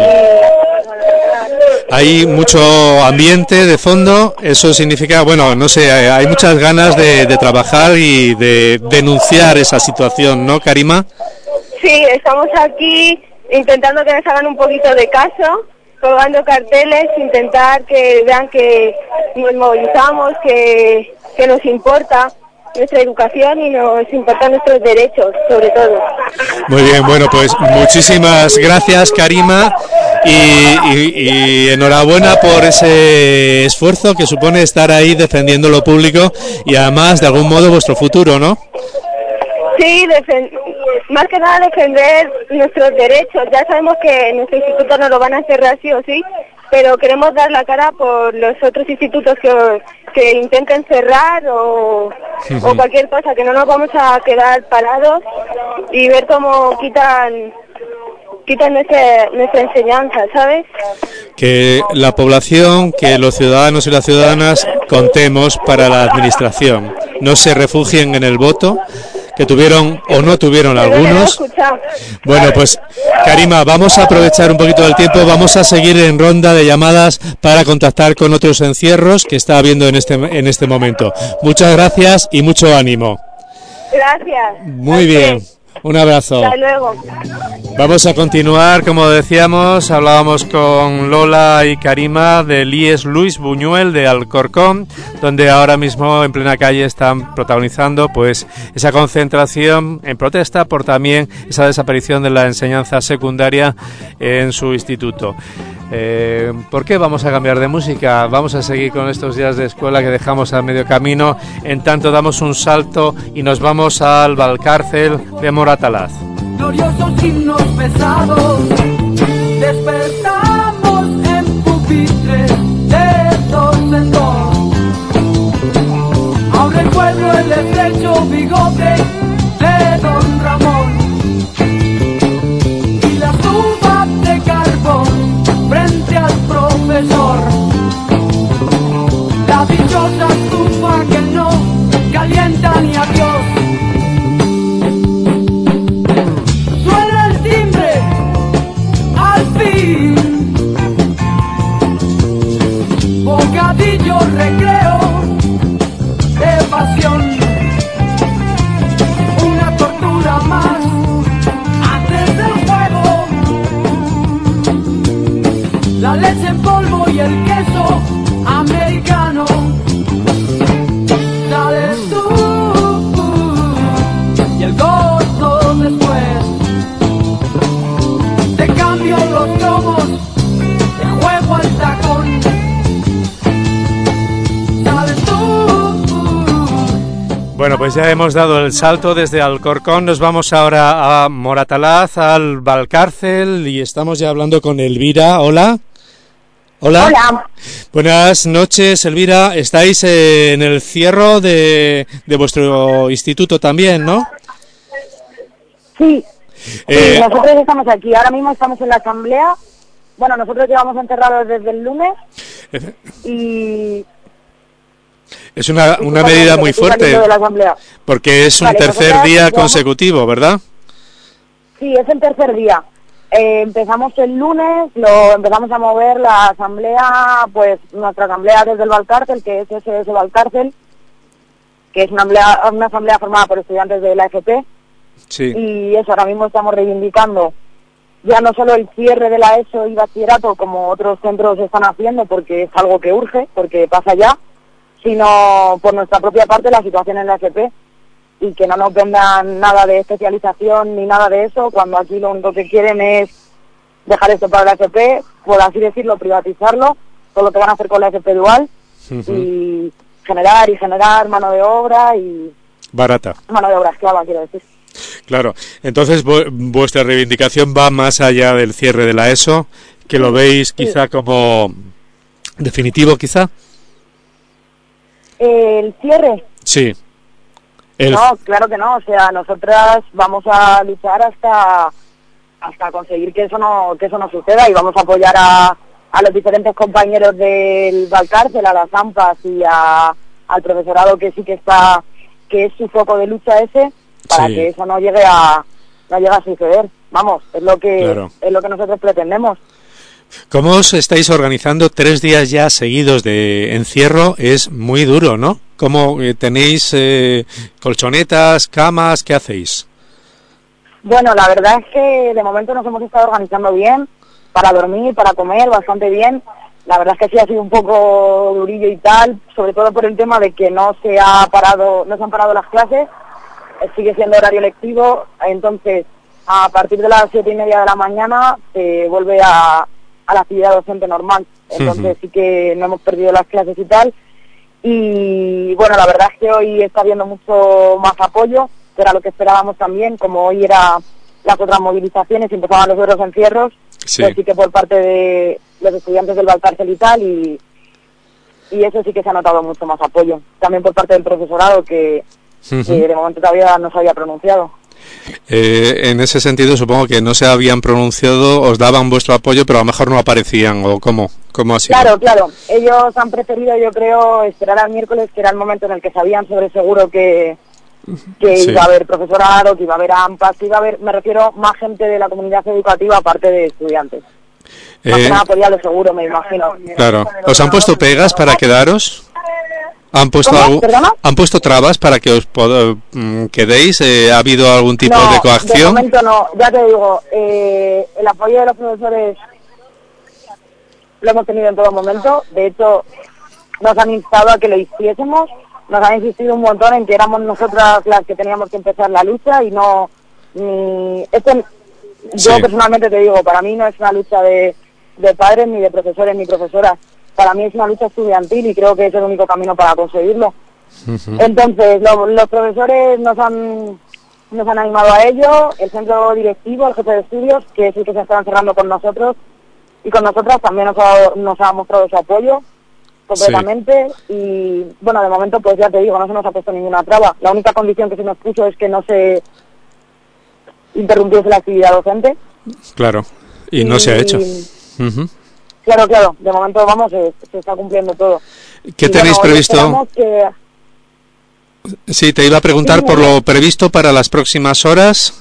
Hay mucho ambiente de fondo, eso significa, bueno, no sé, hay muchas ganas de, de trabajar y de denunciar esa situación, ¿no, Karima? Sí, estamos aquí intentando que nos hagan un poquito de caso, colgando carteles, intentar que vean que nos movilizamos, que, que nos importa nuestra educación y nos importan nuestros derechos, sobre todo. Muy bien, bueno, pues muchísimas gracias, Karima, y, y, y enhorabuena por ese esfuerzo que supone estar ahí defendiendo lo público y además, de algún modo, vuestro futuro, ¿no? Sí, defen- más que nada defender nuestros derechos. Ya sabemos que en nuestro instituto nos lo van a cerrar sí o sí, pero queremos dar la cara por los otros institutos que, que intenten cerrar o, uh-huh. o cualquier cosa, que no nos vamos a quedar parados y ver cómo quitan quitan nuestra, nuestra enseñanza, ¿sabes? Que la población, que los ciudadanos y las ciudadanas contemos para la administración, no se refugien en el voto, que tuvieron o no tuvieron algunos. Bueno, pues Karima, vamos a aprovechar un poquito del tiempo, vamos a seguir en ronda de llamadas para contactar con otros encierros que está habiendo en este en este momento. Muchas gracias y mucho ánimo. Gracias. Muy bien. Un abrazo. Hasta luego. Vamos a continuar, como decíamos, hablábamos con Lola y Karima del I E S Luis Buñuel de Alcorcón, donde ahora mismo en plena calle están protagonizando pues esa concentración en protesta por también esa desaparición de la enseñanza secundaria en su instituto. Eh, ¿Por qué vamos a cambiar de música? Vamos a seguir con estos días de escuela que dejamos a medio camino. En tanto damos un salto y nos vamos al Valcárcel de Moratalaz. Gloriosos himnos pesados, despertamos en pupitres de dos en dos. Aún recuerdo el estrecho bigote de don Ramón y la tuba de carbón frente al profesor. La dichosa estufa que no calienta ni a Dios. Suena el timbre, al fin. Bocadillo, recreo de pasión. Una tortura más antes del juego. La leche en polvo y el queso americano. Sales tú y el gozo después. Te cambio los cromos, te juego al tacón. Sales tú. Bueno, pues ya hemos dado el salto desde Alcorcón, nos vamos ahora a Moratalaz, al Valcárcel, y estamos ya hablando con Elvira. Hola. Hola. Hola. Buenas noches, Elvira. Estáis eh, en el cierre de, de vuestro instituto también, ¿no? Sí, Eh, sí, nosotros estamos aquí. Ahora mismo estamos en la asamblea. Bueno, nosotros llevamos encerrados desde el lunes y... Es una, una medida muy fuerte, de la asamblea. porque es un Vale, tercer nosotras día llevamos- consecutivo, ¿verdad? Sí, es el tercer día. Eh, empezamos el lunes, lo empezamos a mover la asamblea, pues nuestra asamblea desde el Valcárcel, que es ese, ese Valcárcel, que es una asamblea, una asamblea formada por estudiantes de la F P, Sí. y eso, ahora mismo estamos reivindicando ya no solo el cierre de la ESO y bachillerato, como otros centros están haciendo, porque es algo que urge, porque pasa ya, sino por nuestra propia parte la situación en la F P, y que no nos vendan nada de especialización ni nada de eso, cuando aquí lo único que quieren es dejar esto para la F P, por así decirlo, privatizarlo, todo lo que van a hacer con la F P dual, Ujú. y generar y generar mano de obra y Barata. mano de obra esclava, quiero decir. Claro, entonces vu- vuestra reivindicación va más allá del cierre de la ESO, que lo veis quizá como definitivo, quizá. El cierre, Sí. El- no, claro que no, o sea, nosotras vamos a luchar hasta hasta conseguir que eso no que eso no suceda, y vamos a apoyar a, a los diferentes compañeros del Valcárcel, a las AMPAs y a, al profesorado que sí que está, que es su foco de lucha ese, para Sí. que eso no llegue a no llegue a suceder. Vamos, es lo que Claro. es lo que nosotros pretendemos. ¿Cómo os estáis organizando tres días ya seguidos de encierro? Es muy duro, ¿no? ¿Cómo eh, tenéis eh, colchonetas, camas? ¿Qué hacéis? Bueno, la verdad es que de momento nos hemos estado organizando bien, para dormir, para comer, bastante bien. La verdad es que sí ha sido un poco durillo y tal, sobre todo por el tema de que no se ha parado, no se han parado las clases, eh, sigue siendo horario lectivo, entonces a partir de las siete y media de la mañana se vuelve a, a la actividad docente normal. Entonces Ujú. sí que no hemos perdido las clases y tal. Y bueno, la verdad es que hoy está habiendo mucho más apoyo, que era lo que esperábamos también, como hoy era las otras movilizaciones y empezaban los otros encierros, Sí. pues sí que por parte de los estudiantes del Valcárcel y tal, y, y eso sí que se ha notado mucho más apoyo. También por parte del profesorado, que, Ujú. que de momento todavía no se había pronunciado. Eh, en ese sentido, supongo que no se habían pronunciado, os daban vuestro apoyo, pero a lo mejor no aparecían, ¿o cómo? ¿Cómo ha sido? Claro, claro. Ellos han preferido, yo creo, esperar al miércoles, que era el momento en el que sabían sobre seguro que, que Sí. iba a haber profesorado, que iba a haber AMPAs, que iba a haber, me refiero, más gente de la comunidad educativa aparte de estudiantes. Más que Eh, nada por ya lo seguro, me imagino. Claro. ¿Os han puesto pegas para quedaros? ¿Han puesto, ¿Cómo? algún- ¿Perdona? ¿Han puesto trabas para que os pod- mm, quedéis? Eh, ¿Ha habido algún tipo No, de de coacción? momento no. Ya te digo, eh, el apoyo de los profesores lo hemos tenido en todo momento. De hecho, nos han instado a que lo hiciésemos. Nos han insistido un montón en que éramos nosotras las que teníamos que empezar la lucha y no... Ni, esto, yo Sí. personalmente te digo, para mí no es una lucha de, de padres, ni de profesores, ni profesoras. Para mí es una lucha estudiantil y creo que es el único camino para conseguirlo. Uh-huh. Entonces, lo, los profesores nos han, nos han animado a ello, el centro directivo, el jefe de estudios, que es el que se está encerrando con nosotros, y con nosotras también nos ha, nos ha mostrado su apoyo completamente. Sí. Y bueno, de momento pues ya te digo, no se nos ha puesto ninguna traba. La única condición que se nos puso es que no se interrumpiese la actividad docente. Claro, y, y no se ha hecho. Uh-huh. Claro, claro, de momento vamos, se, se está cumpliendo todo. ¿Qué y tenéis bueno, previsto? Que... Sí, te iba a preguntar sí, por lo previsto para las próximas horas.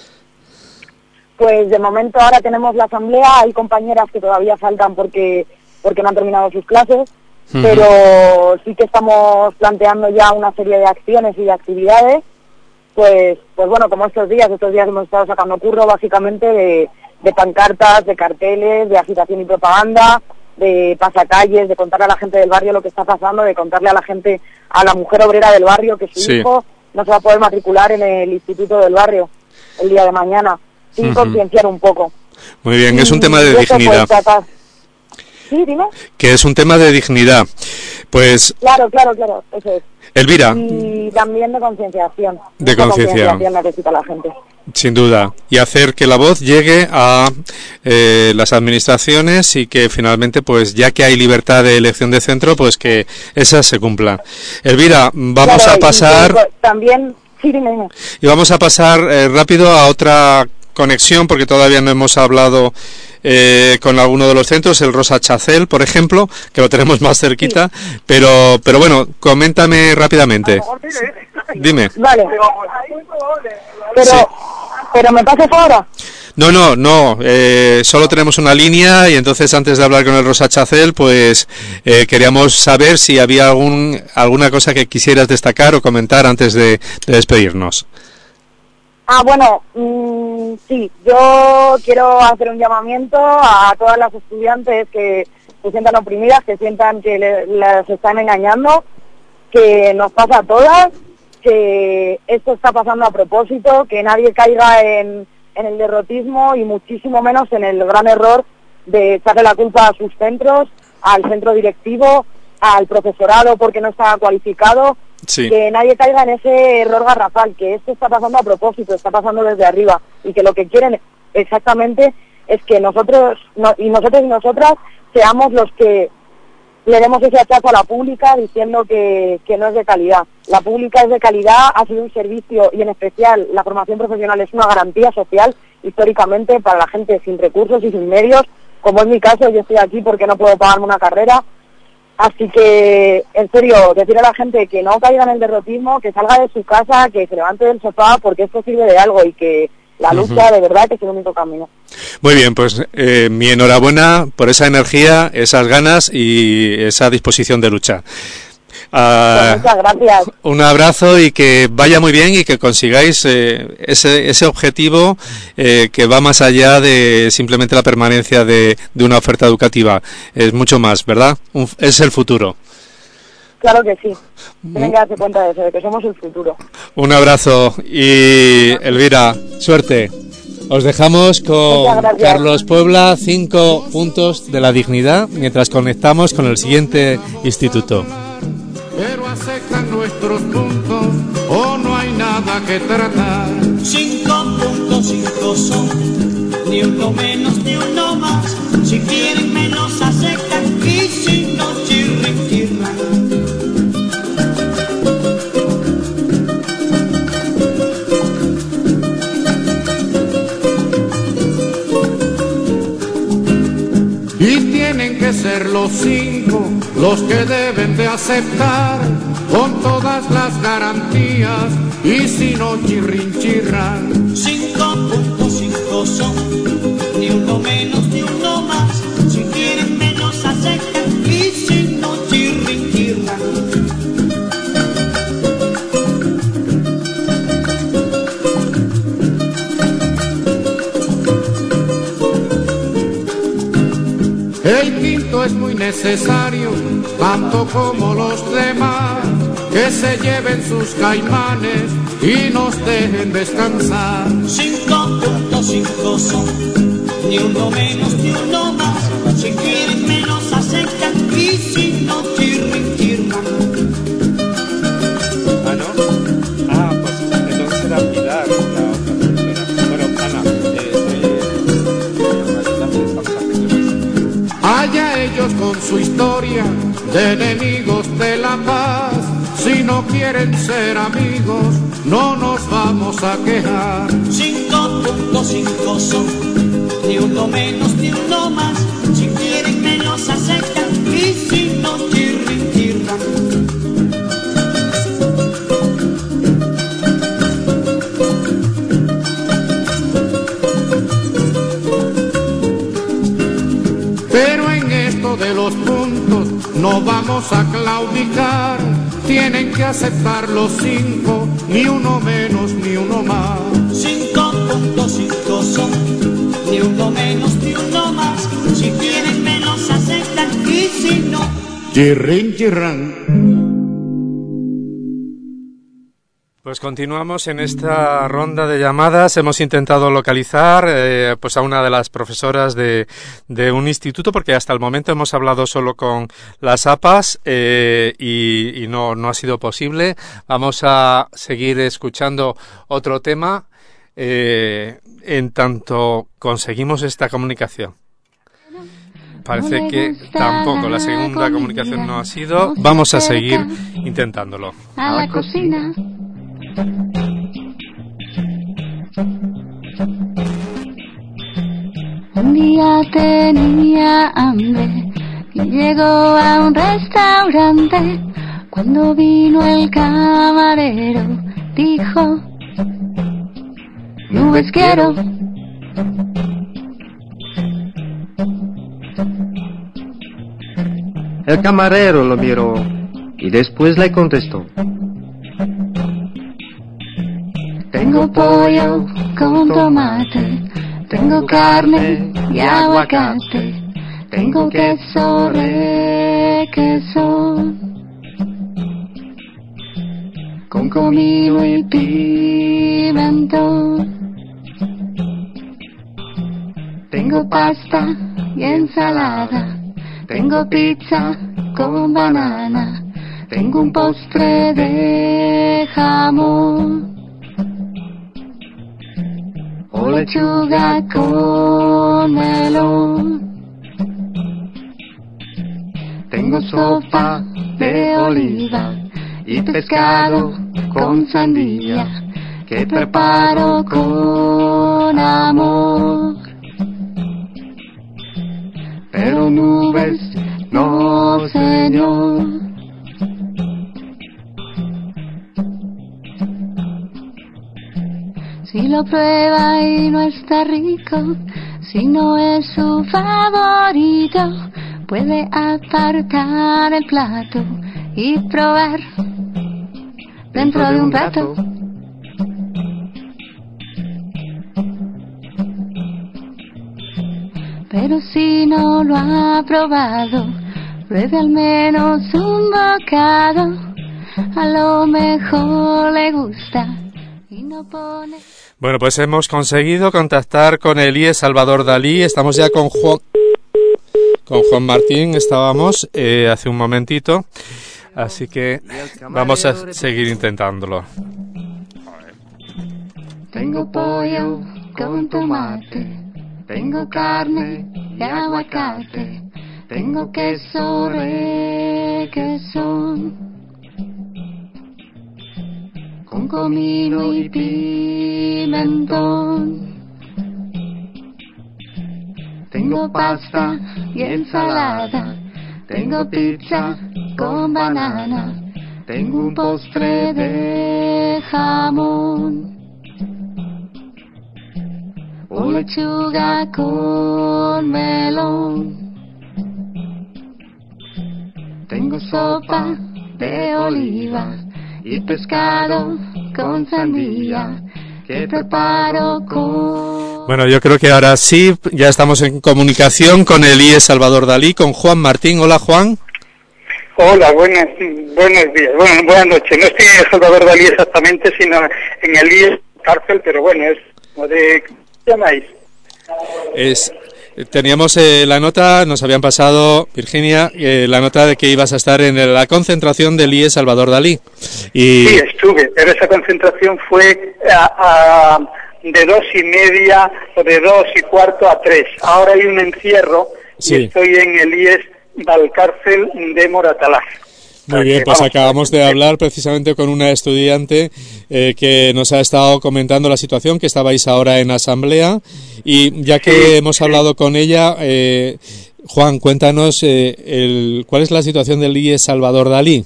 Pues de momento ahora tenemos la asamblea, hay compañeras que todavía faltan porque porque no han terminado sus clases, uh-huh. pero sí que estamos planteando ya una serie de acciones y de actividades, pues pues bueno, como estos días, estos días hemos estado sacando curro básicamente de, de pancartas, de carteles, de agitación y propaganda, de pasacalles, de contarle a la gente del barrio lo que está pasando, de contarle a la gente, a la mujer obrera del barrio que su sí. hijo no se va a poder matricular en el instituto del barrio el día de mañana. Sin uh-huh. concienciar un poco. Muy bien, es un tema de dignidad. Sí, dime. Que es un tema de dignidad. Pues. Claro, claro, claro, eso es. Elvira. Y también de concienciación. De concienciación. necesita la gente. Sin duda. Y hacer que la voz llegue a eh, las administraciones y que finalmente, pues ya que hay libertad de elección de centro, pues que esas se cumplan. Elvira, vamos claro, a pasar. Y también. Sí, dime, dime. Y vamos a pasar eh, rápido a otra conexión, porque todavía no hemos hablado eh, con alguno de los centros, el Rosa Chacel, por ejemplo, que lo tenemos más cerquita, sí. pero pero bueno, coméntame rápidamente. Dime. Vale. Pero, sí. pero ¿me pasas ahora? No, no, no, eh, solo tenemos una línea y entonces antes de hablar con el Rosa Chacel, pues eh, queríamos saber si había algún alguna cosa que quisieras destacar o comentar antes de, de despedirnos. Ah, bueno, mmm, sí, yo quiero hacer un llamamiento a todas las estudiantes que se sientan oprimidas, que sientan que le, les están engañando, que nos pasa a todas, que esto está pasando a propósito, que nadie caiga en, en el derrotismo y muchísimo menos en el gran error de echarle la culpa a sus centros, al centro directivo, al profesorado porque no está cualificado. Sí. Que nadie caiga en ese error garrafal, que esto está pasando a propósito, está pasando desde arriba y que lo que quieren exactamente es que nosotros no, y nosotros y nosotras seamos los que le demos ese hachazo a la pública diciendo que, que no es de calidad. La pública es de calidad, ha sido un servicio y en especial la formación profesional es una garantía social históricamente para la gente sin recursos y sin medios, como es mi caso. Yo estoy aquí porque no puedo pagarme una carrera. Así que, en serio, decir a la gente que no caiga en el derrotismo, que salga de su casa, que se levante del sofá, porque esto sirve de algo y que la lucha uh-huh. de verdad que es el único camino. Muy bien, pues eh, mi enhorabuena por esa energía, esas ganas y esa disposición de lucha. Uh, pues muchas gracias. Un abrazo y que vaya muy bien y que consigáis eh, ese, ese objetivo eh, que va más allá de simplemente la permanencia de, de una oferta educativa. Es mucho más, ¿verdad? Un, es el futuro. Claro que sí. Tienen que darse cuenta de eso, de que somos el futuro. Un abrazo y Elvira, suerte. Os dejamos con Carlos Puebla, cinco puntos de la dignidad, mientras conectamos con el siguiente instituto. Pero aceptan nuestros puntos o no hay nada que tratar. Cinco puntos, cinco son, ni uno menos ni uno más. Si quieren me los aceptan y si no chirren, chirran. Y tienen que ser los cinco los que deben de aceptar con todas las garantías y si no chirrin chirran. Cinco puntos, cinco son, ni uno menos ni uno más. Si quieren me los aceptan y si no chirrin chirran. El quinto es muy necesario, tanto como los demás, que se lleven sus caimanes y nos dejen descansar. Cinco puntos, cinco son, ni uno menos ni uno más. con su historia de enemigos de la paz. Si no quieren ser amigos, no nos vamos a quejar. Cinco punto cinco son, ni uno menos ni uno más. Si quieren me los aceptan y si no, chirrin, chirran. Pero en esto de los puntos no vamos a claudicar. Tienen que aceptar los cinco, ni uno menos ni uno más. Cinco punto cinco son, ni uno menos ni uno más. Si quieren me los aceptan y si no, chirrin, chirran. Pues continuamos en esta ronda de llamadas. Hemos intentado localizar eh, pues a una de las profesoras de, de un instituto, porque hasta el momento hemos hablado solo con las A P As eh, y, y no, no ha sido posible. Vamos a seguir escuchando otro tema eh, en tanto conseguimos esta comunicación. Parece que tampoco la segunda comunicación no ha sido. Vamos a seguir intentándolo. A la cocina. Un día tenía hambre y llegó a un restaurante. Cuando vino el camarero, dijo: nubes quiero. El camarero lo miró y después le contestó: tengo pollo con tomate, tengo carne y aguacate, tengo queso de queso, con comino y pimentón. Tengo pasta y ensalada, tengo pizza con banana, tengo un postre de jamón, o lechuga con melón. Tengo sopa de oliva y pescado con sandía, que preparo con amor. Pero nubes, no señor. Si lo prueba y no está rico, si no es su favorito, puede apartar el plato y probar dentro de un rato. Pero si no lo ha probado, pruebe al menos un bocado, a lo mejor le gusta y no pone... Bueno, pues hemos conseguido contactar con el I E Salvador Dalí. Estamos ya con Juan, con Juan Martín, estábamos eh, hace un momentito, así que vamos a seguir intentándolo. Tengo pollo con tomate, tengo carne y aguacate, tengo queso de queso, con comino y pimentón. Tengo pasta y ensalada, tengo pizza con banana, tengo un postre de jamón, o lechuga con melón. Tengo sopa de oliva y pescado con sandía, que preparo con... Bueno, yo creo que ahora sí, ya estamos en comunicación con el I E Salvador Dalí, con Juan Martín. Hola, Juan. Hola, buenas, buenos días, bueno, buenas noches. No estoy en el Salvador Dalí exactamente, sino en el I E cárcel, pero bueno, es como de... ¿Cómo se llamáis? Es... Teníamos eh, la nota, nos habían pasado, Virginia, eh, la nota de que ibas a estar en la concentración del I E Salvador Dalí. Y... Sí, estuve, pero esa concentración fue a, a, de dos y media o de dos y cuarto a tres. Ahora hay un encierro, sí, y estoy en el I E S Valcárcel de Moratalaz. Muy bien, pues acabamos de hablar precisamente con una estudiante eh, que nos ha estado comentando la situación, que estabais ahora en asamblea, y ya que sí, hemos hablado sí. con ella, eh, Juan, cuéntanos eh, el, cuál es la situación del I E S Salvador Dalí.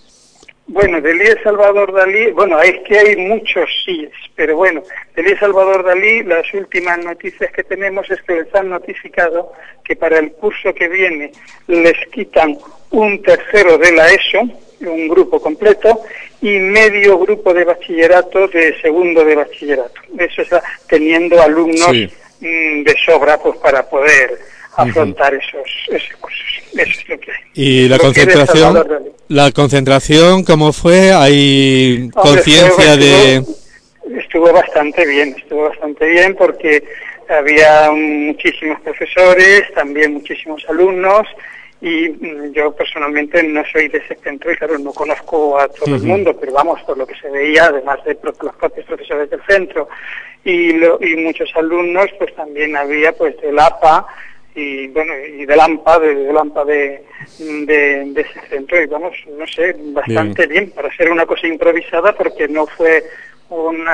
Bueno, del I E S Salvador Dalí, bueno, es que hay muchos I E S, pero bueno, del I E S Salvador Dalí, las últimas noticias que tenemos es que les han notificado que para el curso que viene les quitan un tercero de la ESO, un grupo completo, y medio grupo de bachillerato de segundo de bachillerato. Eso está teniendo alumnos sí. mmm, de sobra pues para poder afrontar uh-huh. esos, esos cursos. Eso es lo que hay. ¿Y la lo concentración? ¿La concentración cómo fue? ¿Hay conciencia de...? Estuvo bastante bien, estuvo bastante bien porque había muchísimos profesores, también muchísimos alumnos, y yo personalmente no soy de ese centro y claro, no conozco a todo uh-huh. el mundo, pero vamos, por lo que se veía, además de los propios profesores del centro y, lo, y muchos alumnos, pues también había pues del A P A y bueno, y del AMPA, de, del AMPA de, de, de ese centro, y vamos, no sé, bastante bien. bien para hacer una cosa improvisada, porque no fue una,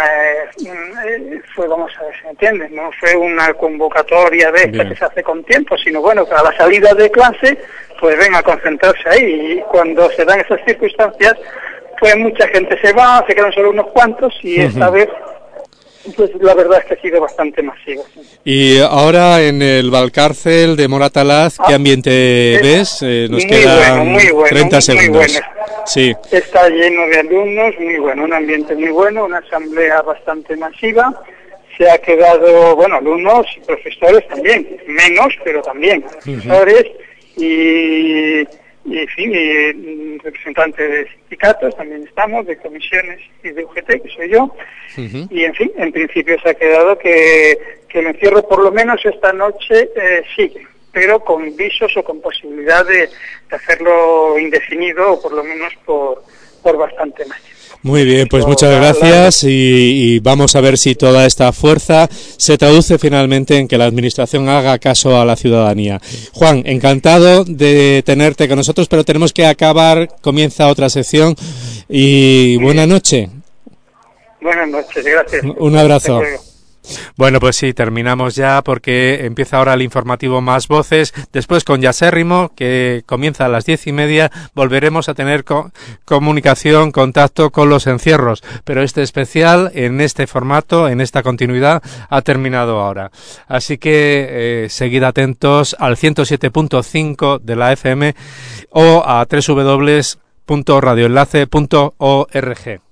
eh, fue, vamos a ver si me entiendes, no fue una convocatoria de esta bien. que se hace con tiempo, sino bueno, que a la salida de clase, pues ven a concentrarse ahí, y cuando se dan esas circunstancias, pues mucha gente se va, se quedan solo unos cuantos, y uh-huh. esta vez pues la verdad es que ha sido bastante masivo. Sí. Y ahora en el Valcárcel de Moratalaz, ¿qué ah, ambiente es, ves? Eh, nos muy quedan bueno, muy bueno, treinta segundos. Muy bueno. Sí. Está lleno de alumnos, muy bueno, un ambiente muy bueno, una asamblea bastante masiva. Se ha quedado, bueno, alumnos y profesores también, menos, pero también profesores uh-huh. y... y en fin, y representantes de sindicatos también estamos, de comisiones y de U G T, que soy yo, uh-huh. y en fin, en principio se ha quedado que, que el encierro por lo menos esta noche eh, sigue, pero con visos o con posibilidad de, de hacerlo indefinido o por lo menos por, por bastante más tiempo. Muy bien, pues muchas gracias y, y vamos a ver si toda esta fuerza se traduce finalmente en que la Administración haga caso a la ciudadanía. Juan, encantado de tenerte con nosotros, pero tenemos que acabar, comienza otra sección y buena noche. Buenas noches, gracias. Un abrazo. Bueno, pues sí, terminamos ya porque empieza ahora el informativo Más Voces, después con Yasérrimo, que comienza a las diez y media, volveremos a tener co- comunicación, contacto con los encierros, pero este especial, en este formato, en esta continuidad, ha terminado ahora. Así que eh, seguid atentos al ciento siete punto cinco de la F M o a doble u doble u doble u punto radio enlace punto org.